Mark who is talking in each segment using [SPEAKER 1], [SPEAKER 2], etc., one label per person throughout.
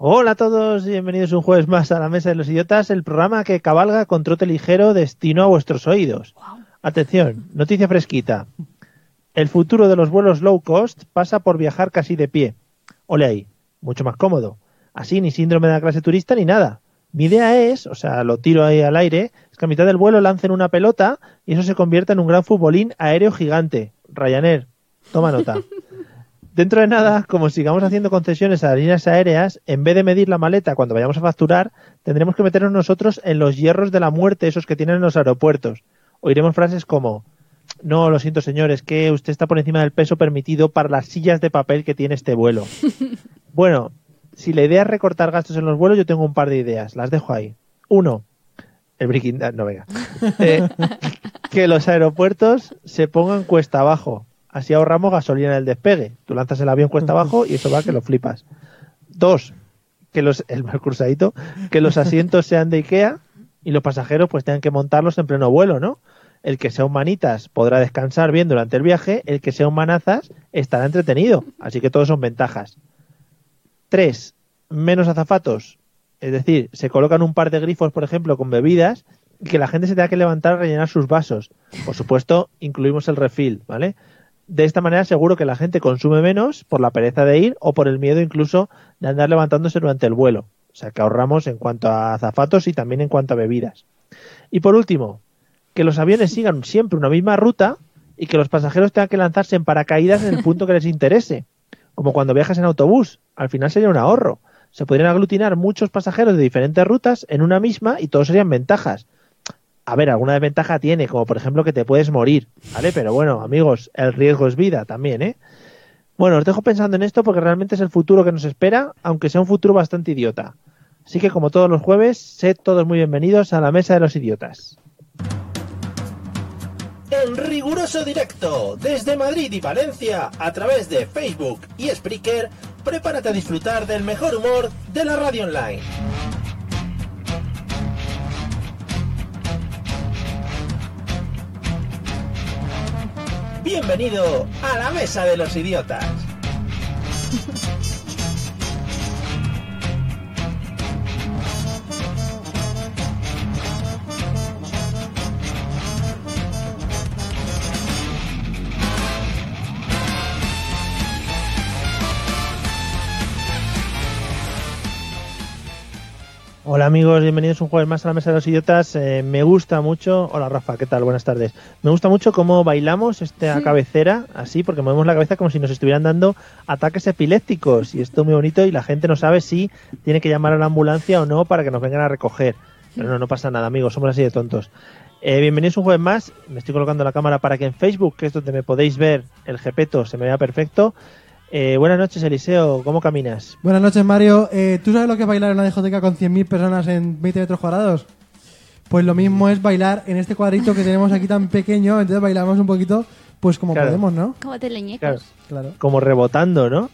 [SPEAKER 1] Hola a todos y bienvenidos un jueves más a la Mesa de los Idiotas, el programa que cabalga con trote ligero destino a vuestros oídos. Wow. Atención, noticia fresquita. El futuro de los vuelos low cost pasa por viajar casi de pie. Ole ahí, mucho más cómodo. Así ni síndrome de la clase turista ni nada. Mi idea es, o sea, lo tiro ahí al aire, es que a mitad del vuelo lancen una pelota y eso se convierta en un gran futbolín aéreo gigante. Ryanair, toma nota. Dentro de nada, como sigamos haciendo concesiones a las líneas aéreas, en vez de medir la maleta cuando vayamos a facturar, tendremos que meternos nosotros en los hierros de la muerte, esos que tienen en los aeropuertos. Oiremos frases como: no, lo siento señor, es que usted está por encima del peso permitido para las sillas de papel que tiene este vuelo. Bueno, si la idea es recortar gastos en los vuelos, yo tengo un par de ideas, las dejo ahí. 1. El breaking down, no venga. Que los aeropuertos se pongan cuesta abajo. Así ahorramos gasolina en el despegue. Tú lanzas el avión cuesta abajo y eso va que lo flipas. 2. El mal cruzadito, que los asientos sean de Ikea y los pasajeros pues tengan que montarlos en pleno vuelo, ¿no? El que sea un manitas podrá descansar bien durante el viaje, el que sea un manazas estará entretenido. Así que todos son ventajas. 3. Menos azafatos. Es decir, se colocan un par de grifos, por ejemplo, con bebidas y que la gente se tenga que levantar a rellenar sus vasos. Por supuesto, incluimos el refill, ¿vale? De esta manera seguro que la gente consume menos por la pereza de ir o por el miedo incluso de andar levantándose durante el vuelo. O sea que ahorramos en cuanto a azafatos y también en cuanto a bebidas. Y por último, que los aviones sigan siempre una misma ruta y que los pasajeros tengan que lanzarse en paracaídas en el punto que les interese. Como cuando viajas en autobús. Al final sería un ahorro. Se podrían aglutinar muchos pasajeros de diferentes rutas en una misma y todos serían ventajas. A ver, alguna desventaja tiene, como por ejemplo que te puedes morir, ¿vale? Pero bueno, amigos, el riesgo es vida también, ¿eh? Bueno, os dejo pensando en esto porque realmente es el futuro que nos espera, aunque sea un futuro bastante idiota. Así que como todos los jueves, sed todos muy bienvenidos a la Mesa de los Idiotas.
[SPEAKER 2] En riguroso directo, desde Madrid y Valencia, a través de Facebook y Spreaker, prepárate a disfrutar del mejor humor de la radio online. Bienvenido a la Mesa de los Idiotas.
[SPEAKER 1] Hola amigos, bienvenidos un jueves más a la Mesa de los Idiotas. Me gusta mucho... Hola Rafa, ¿qué tal? Buenas tardes. Me gusta mucho cómo bailamos esta cabecera, así, porque movemos la cabeza como si nos estuvieran dando ataques epilépticos. Y esto es muy bonito y la gente no sabe si tiene que llamar a la ambulancia o no para que nos vengan a recoger. Pero no pasa nada, amigos, somos así de tontos. Bienvenidos un jueves más. Me estoy colocando la cámara para que en Facebook, que es donde me podéis ver, el jepeto se me vea perfecto. Buenas noches, Eliseo, ¿cómo caminas?
[SPEAKER 3] Buenas noches, Mario. ¿Tú sabes lo que es bailar en una discoteca con 100.000 personas en 20 metros cuadrados? Pues lo mismo es bailar en este cuadrito que tenemos aquí tan pequeño, entonces bailamos un poquito pues como podemos, ¿no?
[SPEAKER 4] Como teleñecos.
[SPEAKER 1] Claro. Como rebotando, ¿no?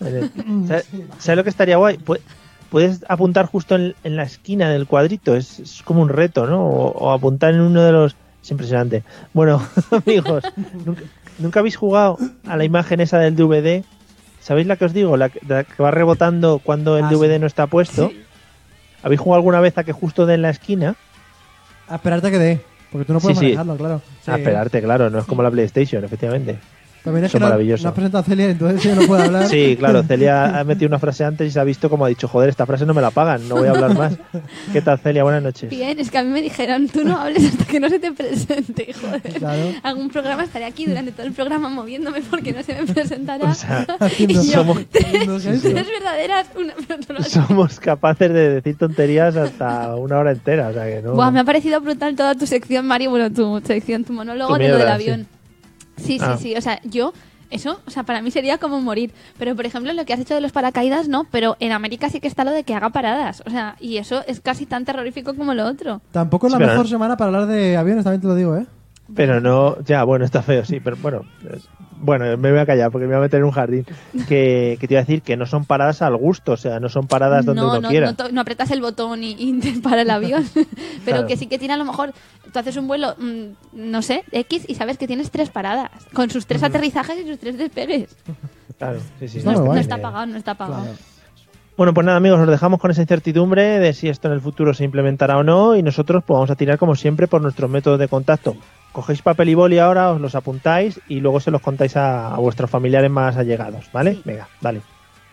[SPEAKER 1] ¿Sabes lo que estaría guay? Puedes apuntar justo en la esquina del cuadrito, es como un reto, ¿no? O apuntar en uno de los... Es impresionante. Bueno, amigos, ¿nunca habéis jugado a la imagen esa del DVD? ¿Sabéis la que os digo? La que va rebotando cuando el DVD no está puesto. Sí. ¿Habéis jugado alguna vez a que justo dé en la esquina?
[SPEAKER 3] A esperarte a que dé, porque tú no puedes manejarlo, claro.
[SPEAKER 1] Sí. A esperarte, claro, no es como la PlayStation, efectivamente.
[SPEAKER 3] También es que maravilloso. No has presentado a Celia, entonces ella no puede hablar.
[SPEAKER 1] Sí, claro, Celia ha metido una frase antes y se ha visto como ha dicho, joder, esta frase no me la pagan, no voy a hablar más. ¿Qué tal, Celia? Buenas noches.
[SPEAKER 4] Bien, es que a mí me dijeron, tú no hables hasta que no se te presente, joder.
[SPEAKER 3] Claro.
[SPEAKER 4] Algún programa estaré aquí durante todo el programa moviéndome porque no se me presentará.
[SPEAKER 1] O sea,
[SPEAKER 4] somos tres verdaderas,
[SPEAKER 1] somos capaces de decir tonterías hasta una hora entera, o sea que no...
[SPEAKER 4] Buah, me ha parecido brutal toda tu sección, Mario, bueno, tu sección, tu monólogo de lo del avión. Sí, o sea, eso, o sea, para mí sería como morir. Pero, por ejemplo, lo que has hecho de los paracaídas, no, pero en América sí que está lo de que haga paradas. O sea, y eso es casi tan terrorífico como lo otro.
[SPEAKER 3] Tampoco es la mejor semana para hablar de aviones, también te lo digo, ¿eh?
[SPEAKER 1] Pero no, ya, bueno, está feo, sí, pero bueno, me voy a callar porque me voy a meter en un jardín. Que te iba a decir que no son paradas al gusto, o sea, no son paradas donde uno quiera.
[SPEAKER 4] No apretas el botón y te para el avión, pero claro. Que sí que tiene a lo mejor, tú haces un vuelo, no sé, X y sabes que tienes 3 paradas, con sus 3 aterrizajes y sus 3 despegues.
[SPEAKER 1] Claro, sí.
[SPEAKER 4] No está pagado. Claro.
[SPEAKER 1] Bueno, pues nada, amigos, os dejamos con esa incertidumbre de si esto en el futuro se implementará o no, y nosotros pues vamos a tirar como siempre por nuestros métodos de contacto. Cogéis papel y boli ahora, os los apuntáis y luego se los contáis a vuestros familiares más allegados, ¿vale?
[SPEAKER 4] Sí.
[SPEAKER 1] Venga, dale.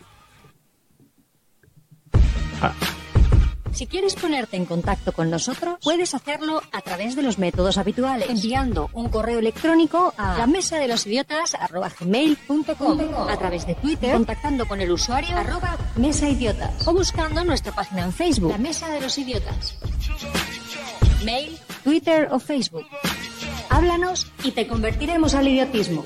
[SPEAKER 5] Si quieres ponerte en contacto con nosotros, puedes hacerlo a través de los métodos habituales, enviando un correo electrónico a lamesadelosidiotas@gmail.com, a través de Twitter, contactando con el usuario @mesaidiotas, o buscando nuestra página en Facebook, La Mesa de los Idiotas. Mail, Twitter o Facebook. Háblanos y te convertiremos al idiotismo.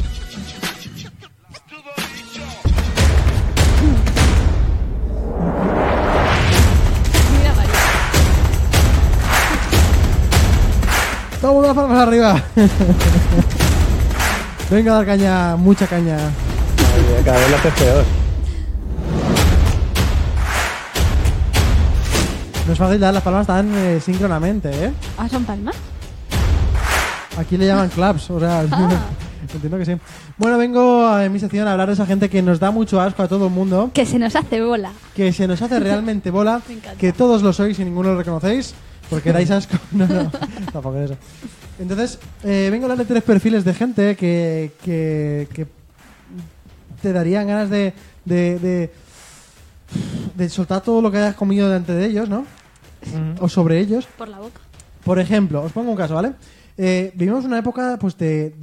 [SPEAKER 3] Todo las palmas arriba. Venga a dar caña, mucha caña.
[SPEAKER 1] Ay, cada vez lo haces peor.
[SPEAKER 3] No es fácil dar las palmas tan síncronamente, ¿eh?
[SPEAKER 4] ¿Ah, son palmas?
[SPEAKER 3] Aquí le llaman claps, o sea, entiendo que sí. Bueno, vengo en mi sección a hablar de esa gente que nos da mucho asco a todo el mundo,
[SPEAKER 4] Que se nos hace bola.
[SPEAKER 3] que se nos hace realmente bola,
[SPEAKER 4] Me encanta.
[SPEAKER 3] que todos lo sois y ninguno lo reconocéis, porque dais asco. No, tampoco es eso. Entonces, vengo a hablar de 3 perfiles de gente que te darían ganas de soltar todo lo que hayas comido delante de ellos, ¿no? O sobre ellos.
[SPEAKER 4] Por la boca.
[SPEAKER 3] Por ejemplo, os pongo un caso, ¿vale? Vivimos una época pues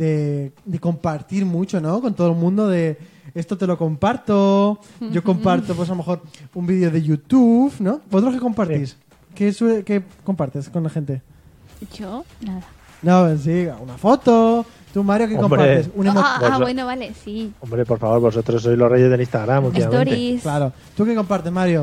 [SPEAKER 3] de compartir mucho, ¿no? Con todo el mundo, de esto te lo comparto, yo comparto pues a lo mejor un vídeo de YouTube, ¿no? ¿Vosotros qué compartís? ¿Qué compartes con la gente?
[SPEAKER 4] Yo, nada.
[SPEAKER 3] No, sí, una foto. Tú, Mario, ¿qué
[SPEAKER 1] Hombre.
[SPEAKER 3] compartes? Un emoji.
[SPEAKER 4] Bueno, vale, sí.
[SPEAKER 1] Hombre, por favor, vosotros sois los reyes del Instagram últimamente.
[SPEAKER 4] Stories.
[SPEAKER 3] Claro. ¿Tú qué compartes, Mario?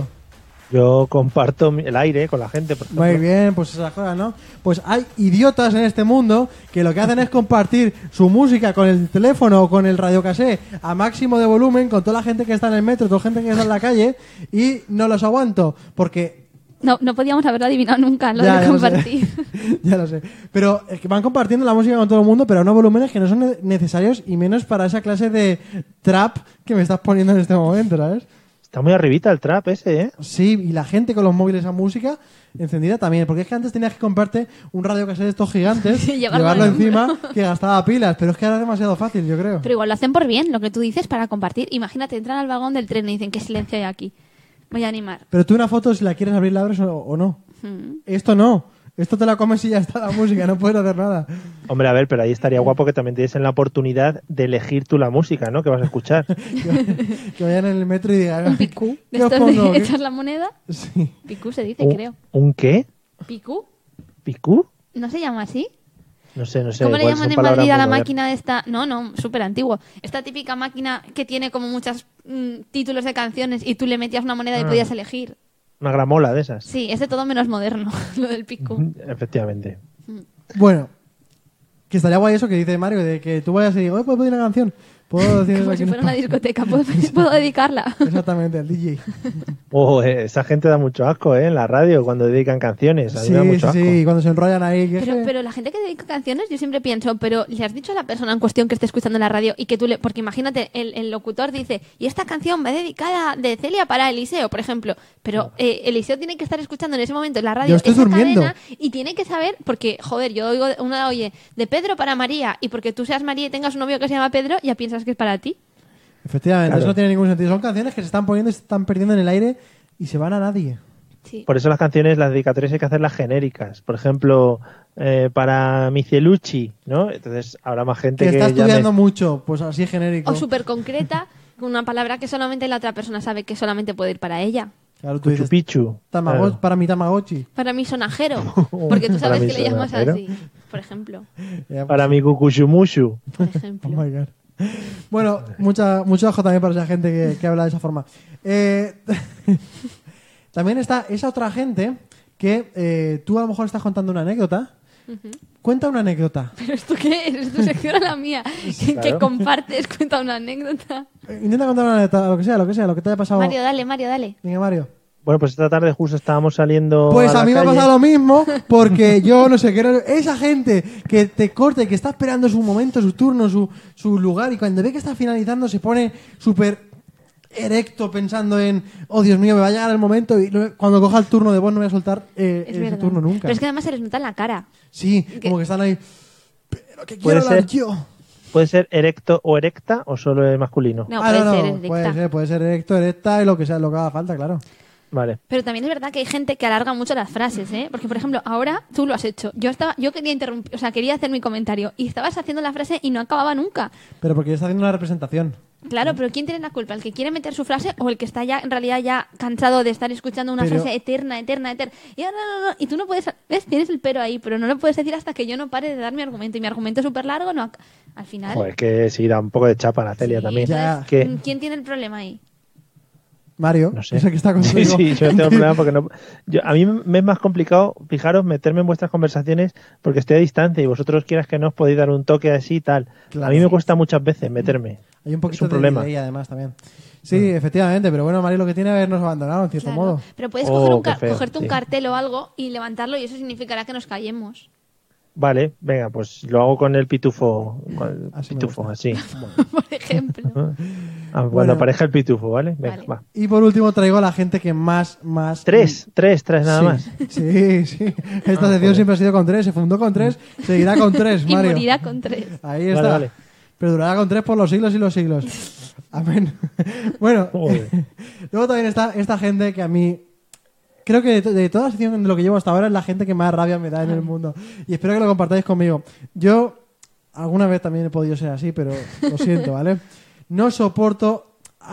[SPEAKER 1] Yo comparto el aire con la gente, por ejemplo.
[SPEAKER 3] Muy bien, pues esas cosas, ¿no? Pues hay idiotas en este mundo que lo que hacen es compartir su música con el teléfono o con el radiocassette a máximo de volumen con toda la gente que está en el metro, toda la gente que está en la calle, y no los aguanto porque...
[SPEAKER 4] No podíamos haberlo adivinado nunca, lo
[SPEAKER 3] Ya
[SPEAKER 4] de
[SPEAKER 3] lo sé.
[SPEAKER 4] compartir.
[SPEAKER 3] Ya lo sé. Pero es que van compartiendo la música con todo el mundo, pero a unos volúmenes que no son necesarios y menos para esa clase de trap que me estás poniendo en este momento, ¿sabes?
[SPEAKER 1] Está muy arribita el trap ese, ¿eh?
[SPEAKER 3] Sí, y la gente con los móviles a música encendida también, porque es que antes tenías que comprarte un radiocassette de estos gigantes,
[SPEAKER 4] Sí,
[SPEAKER 3] llevarlo
[SPEAKER 4] llevarlo
[SPEAKER 3] encima, que gastaba pilas, pero es que ahora es demasiado fácil, yo creo.
[SPEAKER 4] Pero igual lo hacen por bien, lo que tú dices, para compartir. Imagínate, entran al vagón del tren y dicen, ¿qué silencio hay aquí? Voy a animar.
[SPEAKER 3] Pero tú una foto, si la quieres abrir, la abres o no. Esto no. Esto te la comes y ya está la música, no puedes hacer nada.
[SPEAKER 1] Hombre, a ver, pero ahí estaría guapo que también te diesen la oportunidad de elegir tú la música, ¿no? Que vas a escuchar.
[SPEAKER 3] Que vayan en el metro y digan...
[SPEAKER 4] Un picú. De
[SPEAKER 3] ¿Qué os
[SPEAKER 4] estos
[SPEAKER 3] pongo?
[SPEAKER 4] de
[SPEAKER 3] ¿Qué?
[SPEAKER 4] echar la moneda.
[SPEAKER 3] Sí.
[SPEAKER 4] Picú se dice, creo.
[SPEAKER 1] ¿Un qué?
[SPEAKER 4] ¿Picú?
[SPEAKER 1] ¿Picú?
[SPEAKER 4] ¿No se llama así?
[SPEAKER 1] No sé.
[SPEAKER 4] ¿Cómo le
[SPEAKER 1] igual
[SPEAKER 4] llaman
[SPEAKER 1] son
[SPEAKER 4] en
[SPEAKER 1] palabras
[SPEAKER 4] Madrid a
[SPEAKER 1] muy
[SPEAKER 4] la
[SPEAKER 1] modernas.
[SPEAKER 4] máquina de esta? No, súper antiguo. Esta típica máquina que tiene como muchos títulos de canciones y tú le metías una moneda y podías elegir.
[SPEAKER 1] Una gramola de esas.
[SPEAKER 4] Sí, es de todo menos moderno, lo del picú.
[SPEAKER 1] Efectivamente.
[SPEAKER 3] Bueno, que estaría guay eso que dice Mario, de que tú vayas y digas, ¿puedo pedir una canción? ¿Puedo decir
[SPEAKER 4] Como
[SPEAKER 3] aquí?
[SPEAKER 4] si fuera una discoteca, ¿puedo dedicarla?
[SPEAKER 3] Exactamente, el DJ.
[SPEAKER 1] Esa gente da mucho asco, ¿eh? En la radio, cuando dedican canciones. A mí
[SPEAKER 3] Sí,
[SPEAKER 1] me da mucho
[SPEAKER 3] sí,
[SPEAKER 1] asco.
[SPEAKER 3] sí, cuando se enrollan ahí. Que
[SPEAKER 4] Pero la gente que dedica canciones, yo siempre pienso, pero ¿le has dicho a la persona en cuestión que esté escuchando la radio y que tú le... Porque imagínate, el locutor dice, y esta canción va dedicada de Celia para Eliseo, por ejemplo. Pero Eliseo tiene que estar escuchando en ese momento en la radio
[SPEAKER 3] Yo estoy
[SPEAKER 4] esa
[SPEAKER 3] durmiendo.
[SPEAKER 4] cadena y tiene que saber, porque, joder, yo oigo una oye, de Pedro para María, y porque tú seas María y tengas un novio que se llama Pedro, ya piensas que es para ti.
[SPEAKER 3] Efectivamente,
[SPEAKER 1] Claro.
[SPEAKER 3] eso no tiene ningún sentido. Son canciones que se están poniendo y se están perdiendo en el aire y se van a nadie.
[SPEAKER 4] Sí.
[SPEAKER 1] Por eso las canciones, las dedicatorias hay que hacerlas genéricas. Por ejemplo, para Michelucci, ¿no? Entonces habrá más gente
[SPEAKER 3] Que
[SPEAKER 1] que
[SPEAKER 3] está
[SPEAKER 1] llame-
[SPEAKER 3] estudiando mucho, pues así genérico.
[SPEAKER 4] O súper concreta, con una palabra que solamente la otra persona sabe que solamente puede ir para ella.
[SPEAKER 3] Claro, tú dices,
[SPEAKER 1] Cuchu Pichu. Claro.
[SPEAKER 3] para mi Tamagotchi.
[SPEAKER 4] Para mi sonajero, porque tú
[SPEAKER 1] Para
[SPEAKER 4] sabes
[SPEAKER 1] mi
[SPEAKER 4] que le llamas
[SPEAKER 1] sonajero.
[SPEAKER 4] así, por ejemplo.
[SPEAKER 1] Para mi Cucuchumushu.
[SPEAKER 4] Por
[SPEAKER 3] Oh
[SPEAKER 4] ejemplo.
[SPEAKER 3] my God. Bueno, mucho ojo también para esa gente que habla de esa forma. También está esa otra gente que tú a lo mejor estás contando una anécdota. Cuenta una anécdota.
[SPEAKER 4] ¿Pero esto qué es? ¿Es tu sección o la mía? Que
[SPEAKER 1] Claro.
[SPEAKER 4] compartes, cuenta una anécdota.
[SPEAKER 3] Intenta contar una anécdota, lo que sea, lo que te haya pasado.
[SPEAKER 4] Mario, dale.
[SPEAKER 3] Venga, Mario.
[SPEAKER 1] Bueno, pues esta tarde justo estábamos saliendo.
[SPEAKER 3] Pues
[SPEAKER 1] a
[SPEAKER 3] a
[SPEAKER 1] la
[SPEAKER 3] mí me ha
[SPEAKER 1] calle.
[SPEAKER 3] pasado lo mismo, porque yo no sé qué. Esa gente que te corta y que está esperando su momento, su turno, su lugar, y cuando ve que está finalizando se pone súper erecto pensando en, oh Dios mío, me va a llegar el momento y cuando coja el turno de voz no voy a soltar ese turno nunca.
[SPEAKER 4] Pero es que además se les nota en la cara.
[SPEAKER 3] Sí, como que están ahí, pero que quiero hablar yo.
[SPEAKER 1] ¿Puede ser erecto o erecta o solo es masculino?
[SPEAKER 4] No, puede ser
[SPEAKER 3] puede ser erecto, erecta y lo que sea, lo que haga falta, claro.
[SPEAKER 1] Vale.
[SPEAKER 4] Pero también es verdad que hay gente que alarga mucho las frases, ¿eh? Porque, por ejemplo, ahora tú lo has hecho. Yo quería interrumpir, o sea, quería hacer mi comentario y estabas haciendo la frase y no acababa nunca.
[SPEAKER 3] Pero porque está haciendo una representación.
[SPEAKER 4] Claro, pero ¿quién tiene la culpa? ¿El que quiere meter su frase o el que está ya, en realidad, ya cansado de estar escuchando una frase eterna? Y ahora no. Y tú no puedes... ¿Ves? Tienes el pero ahí, pero no lo puedes decir hasta que yo no pare de dar mi argumento. Y mi argumento es súper largo, no... Al final...
[SPEAKER 1] Joder, es que sí, da un poco de chapa a la Celia también.
[SPEAKER 4] Entonces,
[SPEAKER 1] ¿Qué?
[SPEAKER 4] ¿Quién tiene el problema ahí?
[SPEAKER 3] Mario,
[SPEAKER 1] no sé.
[SPEAKER 3] es el que está contigo.
[SPEAKER 1] Sí, yo tengo problema porque no... a mí me es más complicado, fijaros, meterme en vuestras conversaciones porque estoy a distancia y vosotros quieras que no os podéis dar un toque así y tal.
[SPEAKER 3] Claro.
[SPEAKER 1] A mí me cuesta muchas veces meterme.
[SPEAKER 3] Hay un poquito
[SPEAKER 1] es un problema.
[SPEAKER 3] de delay además también. Sí, efectivamente, pero bueno, Mario lo que tiene es habernos abandonado en cierto modo.
[SPEAKER 4] Pero puedes cogerte un cartel o algo y levantarlo y eso significará que nos callemos.
[SPEAKER 1] Vale, venga, pues lo hago con el pitufo. Con el pitufo, así.
[SPEAKER 4] Por ejemplo.
[SPEAKER 1] Cuando aparezca el pitufo, ¿vale? Venga, va.
[SPEAKER 3] Y por último traigo a la gente que más...
[SPEAKER 1] Tres nada más.
[SPEAKER 3] Sí. Esta sección siempre ha sido con 3, se fundó con 3, seguirá con 3, Mario.
[SPEAKER 4] Y morirá con 3.
[SPEAKER 3] Ahí está.
[SPEAKER 1] Vale.
[SPEAKER 3] Pero durará con 3 por los siglos y los siglos. Amén. Bueno, luego también está esta gente que a mí... Creo que de toda la sección de lo que llevo hasta ahora es la gente que más rabia me da en el mundo. Y espero que lo compartáis conmigo. Yo alguna vez también he podido ser así, pero lo siento, ¿vale? No soporto...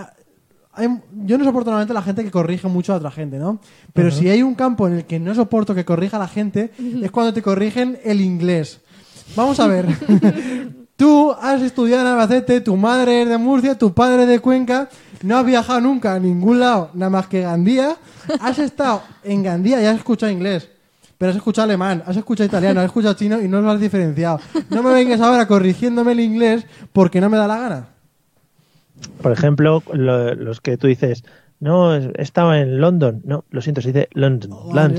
[SPEAKER 3] Yo no soporto normalmente a la gente que corrige mucho a otra gente, ¿no? Pero si hay un campo en el que no soporto que corrija a la gente, es cuando te corrigen el inglés. Vamos a ver. Tú has estudiado en Albacete, tu madre es de Murcia, tu padre es de Cuenca, no has viajado nunca a ningún lado, nada más que Gandía. Has estado en Gandía y has escuchado inglés, pero has escuchado alemán, has escuchado italiano, has escuchado chino y no lo has diferenciado. No me vengas ahora corrigiéndome el inglés porque no me da la gana.
[SPEAKER 1] Por ejemplo, los que tú dices, no, estaba en London. No, lo siento, se dice London.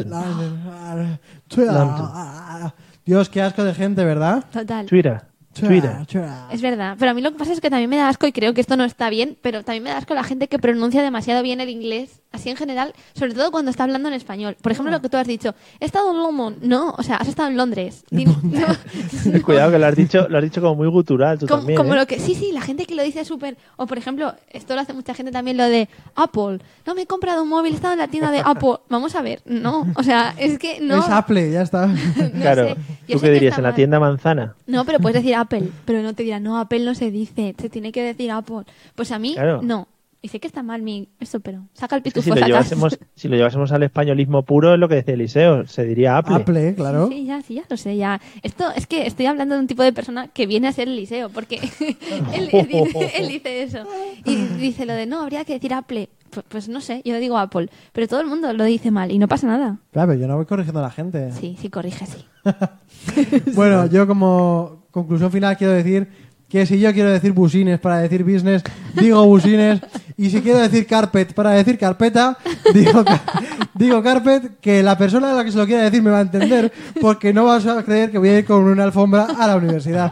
[SPEAKER 3] Dios, qué asco de gente, ¿verdad?
[SPEAKER 4] Total.
[SPEAKER 1] Twitter.
[SPEAKER 4] Es verdad, pero a mí lo que pasa es que también me da asco y creo que esto no está bien, pero también me da asco la gente que pronuncia demasiado bien el inglés, así en general, sobre todo cuando está hablando en español. Por ejemplo, lo que tú has dicho, he estado en London, no, o sea, has estado en Londres.
[SPEAKER 1] Cuidado que lo has dicho como muy gutural tú también.
[SPEAKER 4] Como lo que, sí, la gente que lo dice súper, o por ejemplo, esto lo hace mucha gente también, lo de Apple. No, me he comprado un móvil, he estado en la tienda de Apple. Vamos a ver, no, o sea, es que no.
[SPEAKER 3] Es Apple, ya está.
[SPEAKER 1] Claro, ¿tú qué dirías? ¿En la tienda manzana?
[SPEAKER 4] No, pero puedes decir Apple, pero no te dirán, no, Apple no se dice, se tiene que decir Apple. Pues a mí,
[SPEAKER 1] claro.
[SPEAKER 4] No. Y sé que está mal eso, pero saca el pitufo.
[SPEAKER 1] Si lo llevásemos al españolismo puro, es lo que decía Eliseo, se diría Apple.
[SPEAKER 3] Apple, claro.
[SPEAKER 4] Sí, ya lo sé, ya. Esto es que estoy hablando de un tipo de persona que viene a ser Eliseo, porque él dice eso. Y dice lo de, no, habría que decir Apple. Pues no sé, yo digo Apple, pero todo el mundo lo dice mal y no pasa nada.
[SPEAKER 3] Claro, pero yo no voy corrigiendo a la gente.
[SPEAKER 4] Sí, corrige, sí.
[SPEAKER 3] Bueno, yo como conclusión final quiero decir que si yo quiero decir busines para decir business, digo busines, y si quiero decir carpet para decir carpeta, digo carpet, que la persona a la que se lo quiera decir me va a entender, porque no vas a creer que voy a ir con una alfombra a la universidad.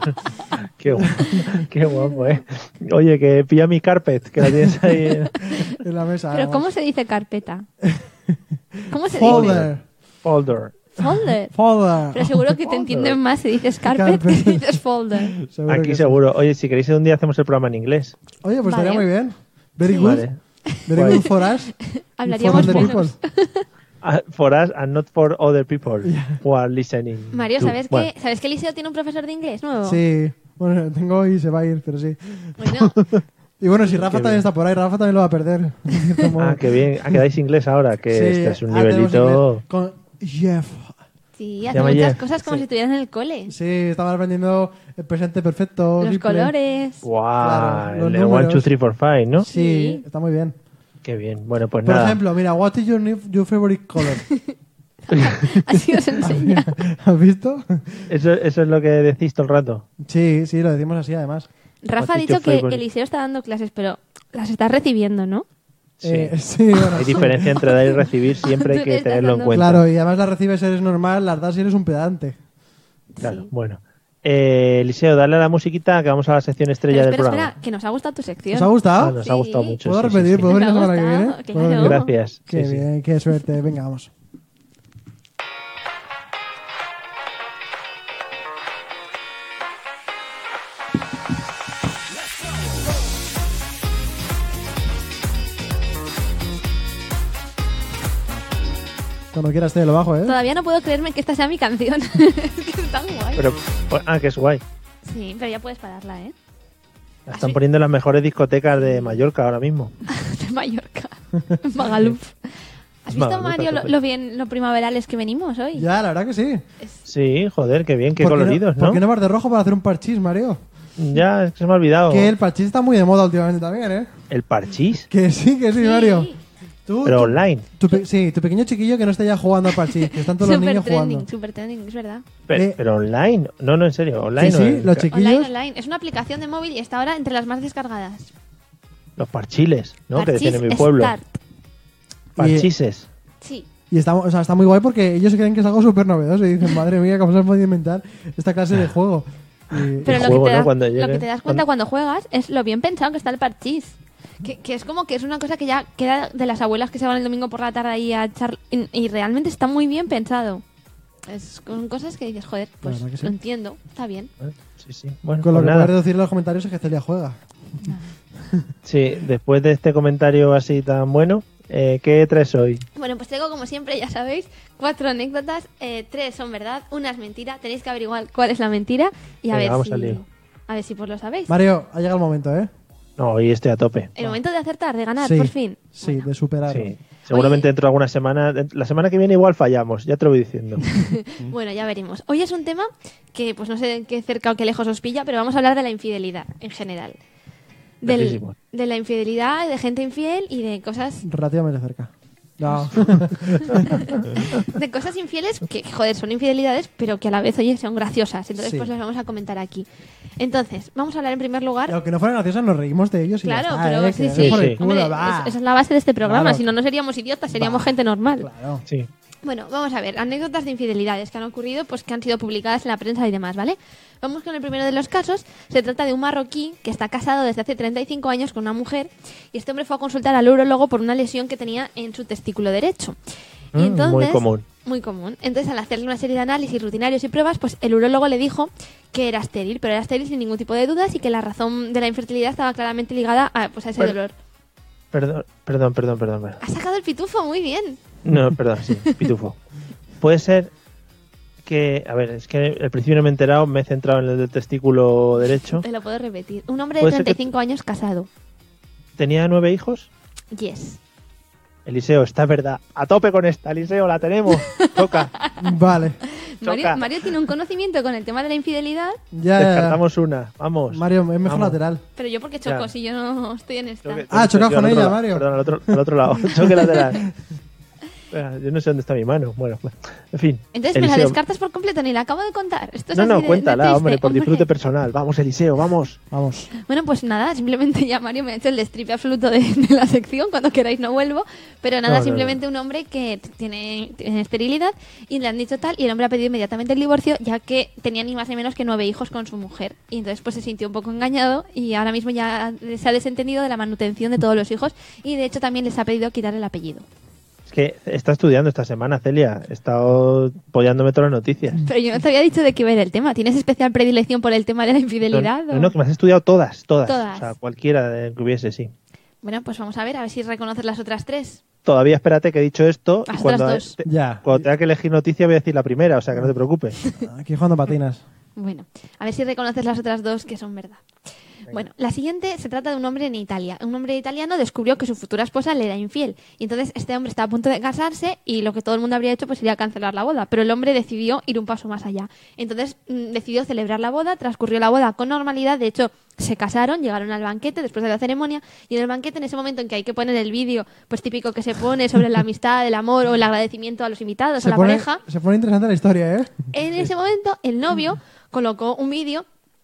[SPEAKER 1] Qué guapo, ¿eh? Oye, que pilla mi carpet, que la tienes ahí
[SPEAKER 3] en la mesa.
[SPEAKER 4] Pero ¿cómo se dice carpeta? ¿Cómo se
[SPEAKER 3] dice?
[SPEAKER 1] Folder.
[SPEAKER 4] Pero seguro que te entienden más si dices carpet que si dices folder.
[SPEAKER 1] Aquí seguro. Oye, si queréis un día hacemos el programa en inglés.
[SPEAKER 3] Oye, pues estaría muy bien. Very good. Vale. Very good for us.
[SPEAKER 4] Hablaríamos menos.
[SPEAKER 1] For us and not for other people who are listening.
[SPEAKER 4] Mario, ¿sabes que Eliseo tiene un profesor de inglés nuevo?
[SPEAKER 3] Sí. Bueno, tengo y se va a ir, pero sí.
[SPEAKER 4] Bueno.
[SPEAKER 3] Y bueno, si Rafa también está por ahí, Rafa también lo va a perder.
[SPEAKER 1] Qué bien. Quedáis inglés ahora, que este es un nivelito...
[SPEAKER 3] Con Jeff.
[SPEAKER 4] Sí, hace muchas cosas como si estuvieras en el cole.
[SPEAKER 3] Sí, estaba aprendiendo el presente perfecto.
[SPEAKER 4] Los colores.
[SPEAKER 1] Wow, claro, el 1, 2, 3, 4, 5, ¿no?
[SPEAKER 3] Sí, está muy bien.
[SPEAKER 1] Qué bien. Bueno, pues
[SPEAKER 3] Por
[SPEAKER 1] nada.
[SPEAKER 3] Por ejemplo, mira, what is your favorite color?
[SPEAKER 4] Así os enseña.
[SPEAKER 3] ¿Has visto?
[SPEAKER 1] Eso es lo que decís todo el rato.
[SPEAKER 3] Sí, lo decimos así además.
[SPEAKER 4] Rafa ha dicho que Eliseo está dando clases, pero las estás recibiendo, ¿no?
[SPEAKER 3] Sí, bueno,
[SPEAKER 1] hay diferencia entre dar y recibir, siempre hay que tenerlo en cuenta.
[SPEAKER 3] Claro, y además las recibes si eres normal, las das si eres un pedante.
[SPEAKER 1] Claro,
[SPEAKER 4] sí.
[SPEAKER 1] Bueno. Eliseo, dale a la musiquita que vamos a la sección estrella del programa.
[SPEAKER 4] Espera, que nos ha gustado tu sección.
[SPEAKER 3] ¿Os ha gustado?
[SPEAKER 1] Nos ha gustado mucho.
[SPEAKER 3] ¿Puedo repetir? ¿Puedo venir la semana que viene?
[SPEAKER 4] Claro.
[SPEAKER 1] Gracias.
[SPEAKER 3] Qué bien, qué suerte. Venga, vamos. Cuando quieras te lo bajo, ¿eh?
[SPEAKER 4] Todavía no puedo creerme que esta sea mi canción. Es que es tan guay.
[SPEAKER 1] Pero, que es guay.
[SPEAKER 4] Sí, pero ya puedes pararla, ¿eh?
[SPEAKER 1] La están poniendo en las mejores discotecas de Mallorca ahora mismo.
[SPEAKER 4] De Mallorca. Magaluf. ¿Has visto, Mario, lo primaverales que venimos hoy?
[SPEAKER 3] Ya, la verdad que sí.
[SPEAKER 1] Sí, joder, qué bien, qué coloridos, ¿no?
[SPEAKER 3] ¿Por qué no vas de rojo para hacer un parchís, Mario?
[SPEAKER 1] Ya, es que se me ha olvidado.
[SPEAKER 3] Que el parchís está muy de moda últimamente también, ¿eh?
[SPEAKER 1] ¿El parchís?
[SPEAKER 3] Que sí, Mario.
[SPEAKER 1] Pero online.
[SPEAKER 3] Tu pequeño chiquillo que no está ya jugando al parchís, que están todos los niños jugando.
[SPEAKER 4] Super trending, es verdad.
[SPEAKER 1] Pero online. No, en serio. Online.
[SPEAKER 3] Sí, los chiquillos.
[SPEAKER 4] Online. Es una aplicación de móvil y está ahora entre las más descargadas.
[SPEAKER 1] Los parchiles, ¿no?
[SPEAKER 4] Parchís
[SPEAKER 1] que tiene mi pueblo.
[SPEAKER 4] Start.
[SPEAKER 1] Parchises.
[SPEAKER 4] Sí.
[SPEAKER 3] Y está muy guay porque ellos creen que es algo súper novedoso y dicen, madre mía, ¿cómo se han podido inventar esta clase de juego?
[SPEAKER 4] Pero lo que te das cuenta cuando juegas es lo bien pensado que está el parchís. Que es como que es una cosa que ya queda de las abuelas que se van el domingo por la tarde ahí a echar... Y realmente está muy bien pensado. Son cosas que dices, joder, pues sí. Lo entiendo, está bien.
[SPEAKER 1] Sí. Bueno,
[SPEAKER 3] con lo
[SPEAKER 1] pues
[SPEAKER 3] que puedes deducir en los comentarios es que Celia juega.
[SPEAKER 1] Sí, después de este comentario así tan bueno, ¿qué traes hoy?
[SPEAKER 4] Bueno, pues tengo como siempre, ya sabéis, 4 anécdotas, 3 son verdad, una es mentira, tenéis que averiguar cuál es la mentira y a ver si pues lo sabéis.
[SPEAKER 3] Mario, ha llegado el momento, ¿eh?
[SPEAKER 1] No, hoy estoy a tope.
[SPEAKER 4] El momento de acertar, de ganar,
[SPEAKER 3] sí,
[SPEAKER 4] por fin.
[SPEAKER 3] Sí, de superar.
[SPEAKER 1] Sí. Seguramente dentro de alguna semana, la semana que viene igual fallamos, ya te lo voy diciendo.
[SPEAKER 4] Bueno, ya veremos. Hoy es un tema que pues no sé de qué cerca o qué lejos os pilla, pero vamos a hablar de la infidelidad en general. De la infidelidad, de gente infiel y de cosas...
[SPEAKER 3] Relativamente cerca. No.
[SPEAKER 4] De cosas infieles que, joder, son infidelidades, pero que a la vez, oye, son graciosas. Entonces,
[SPEAKER 3] sí.
[SPEAKER 4] Pues las vamos a comentar aquí. Entonces, vamos a hablar en primer lugar...
[SPEAKER 3] Y aunque no fueran graciosas, nos reímos de ellos y
[SPEAKER 4] claro,
[SPEAKER 3] ya está,
[SPEAKER 4] pero
[SPEAKER 3] sí.
[SPEAKER 4] Hombre, esa es la base de este programa.
[SPEAKER 3] Claro.
[SPEAKER 4] Si no seríamos idiotas, seríamos gente normal.
[SPEAKER 3] Claro.
[SPEAKER 1] Sí.
[SPEAKER 4] Bueno, vamos a ver, anécdotas de infidelidades que han ocurrido, pues que han sido publicadas en la prensa y demás, ¿vale? Vamos con el primero de los casos. Se trata de un marroquí que está casado desde hace 35 años con una mujer y este hombre fue a consultar al urólogo por una lesión que tenía en su testículo derecho. Y entonces,
[SPEAKER 1] muy común.
[SPEAKER 4] Muy común. Entonces, al hacerle una serie de análisis rutinarios y pruebas, pues el urólogo le dijo que era estéril, pero era estéril sin ningún tipo de dudas y que la razón de la infertilidad estaba claramente ligada a ese dolor.
[SPEAKER 1] Perdón.
[SPEAKER 4] Has sacado el pitufo, muy bien.
[SPEAKER 1] No, perdón, sí, pitufo. Puede ser que, a ver, es que al principio no me he enterado, me he centrado en el del testículo derecho.
[SPEAKER 4] Te lo puedo repetir. Un hombre de 35 años casado.
[SPEAKER 1] ¿Tenía 9 hijos?
[SPEAKER 4] Yes.
[SPEAKER 1] Eliseo, está verdad. A tope con esta, Eliseo, la tenemos. Toca.
[SPEAKER 3] Vale.
[SPEAKER 4] Mario tiene un conocimiento con el tema de la infidelidad.
[SPEAKER 3] Ya.
[SPEAKER 1] Descartamos una, vamos.
[SPEAKER 3] Mario, es mejor
[SPEAKER 1] vamos.
[SPEAKER 3] lateral.
[SPEAKER 4] Pero yo porque choco, si yo no estoy en esta.
[SPEAKER 3] Chocas con ella, Mario.
[SPEAKER 1] Perdón, al otro lado. Choque lateral. Yo no sé dónde está mi mano. Bueno, en fin.
[SPEAKER 4] Entonces me la descartas por completo, ni la acabo de contar. Esto es así de
[SPEAKER 1] cuéntala,
[SPEAKER 4] triste,
[SPEAKER 1] hombre, por disfrute personal. Vamos, Eliseo, vamos.
[SPEAKER 4] Bueno, pues nada, simplemente ya Mario me ha hecho el destripe absoluto de la sección. Cuando queráis no vuelvo. Pero nada, simplemente un hombre que tiene esterilidad y le han dicho tal, y el hombre ha pedido inmediatamente el divorcio, ya que tenía ni más ni menos que 9 hijos con su mujer. Y entonces pues se sintió un poco engañado y ahora mismo ya se ha desentendido de la manutención de todos los hijos y de hecho también les ha pedido quitar el apellido.
[SPEAKER 1] Que está estudiando esta semana, Celia. He estado apoyándome todas las noticias.
[SPEAKER 4] Pero yo no te había dicho de qué iba a ir el tema. ¿Tienes especial predilección por el tema de la infidelidad?
[SPEAKER 1] No, que me has estudiado todas.
[SPEAKER 4] Todas.
[SPEAKER 1] O sea, cualquiera que hubiese, sí.
[SPEAKER 4] Bueno, pues vamos a ver si reconoces las otras 3.
[SPEAKER 1] Todavía espérate que he dicho esto.
[SPEAKER 4] Las
[SPEAKER 1] y cuando
[SPEAKER 4] otras 2.
[SPEAKER 1] Cuando tenga que elegir noticia voy a decir la primera, o sea que no te preocupes.
[SPEAKER 3] Aquí jugando patinas.
[SPEAKER 4] Bueno, a ver si reconoces las otras 2 que son verdad. Bueno, la siguiente se trata de un hombre en Italia. Un hombre italiano descubrió que su futura esposa le era infiel. Y entonces este hombre estaba a punto de casarse y lo que todo el mundo habría hecho pues sería cancelar la boda. Pero el hombre decidió ir un paso más allá. Entonces decidió celebrar la boda, transcurrió la boda con normalidad. De hecho, se casaron, llegaron al banquete después de la ceremonia. Y en el banquete, en ese momento en que hay que poner el vídeo pues típico que se pone sobre la amistad, el amor o el agradecimiento a los invitados, a la pareja.
[SPEAKER 3] Se pone interesante la historia, ¿eh?
[SPEAKER 4] En ese momento, el novio colocó un vídeo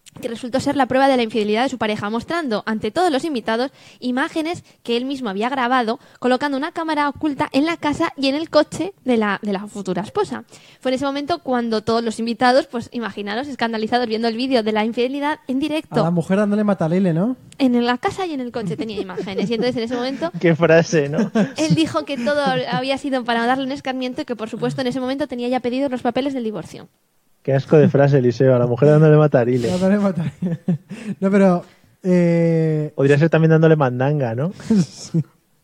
[SPEAKER 4] que resultó ser la prueba de la infidelidad de su pareja, mostrando ante todos los invitados imágenes que él mismo había grabado, colocando una cámara oculta en la casa y en el coche de la futura esposa. Fue en ese momento cuando todos los invitados, pues imaginaros, escandalizados viendo el vídeo de la infidelidad en directo.
[SPEAKER 3] A la mujer dándole matalele, ¿no?
[SPEAKER 4] En la casa y en el coche tenía imágenes. Y entonces en ese momento
[SPEAKER 1] Qué frase, ¿no?
[SPEAKER 4] él dijo que todo había sido para darle un escarmiento y que por supuesto en ese momento tenía ya pedido los papeles del divorcio.
[SPEAKER 1] Qué asco de frase, Eliseo. A la mujer dándole matarile.
[SPEAKER 3] Dándole matalele. No, pero...
[SPEAKER 1] Podría ser también dándole mandanga, ¿no?
[SPEAKER 3] Sí.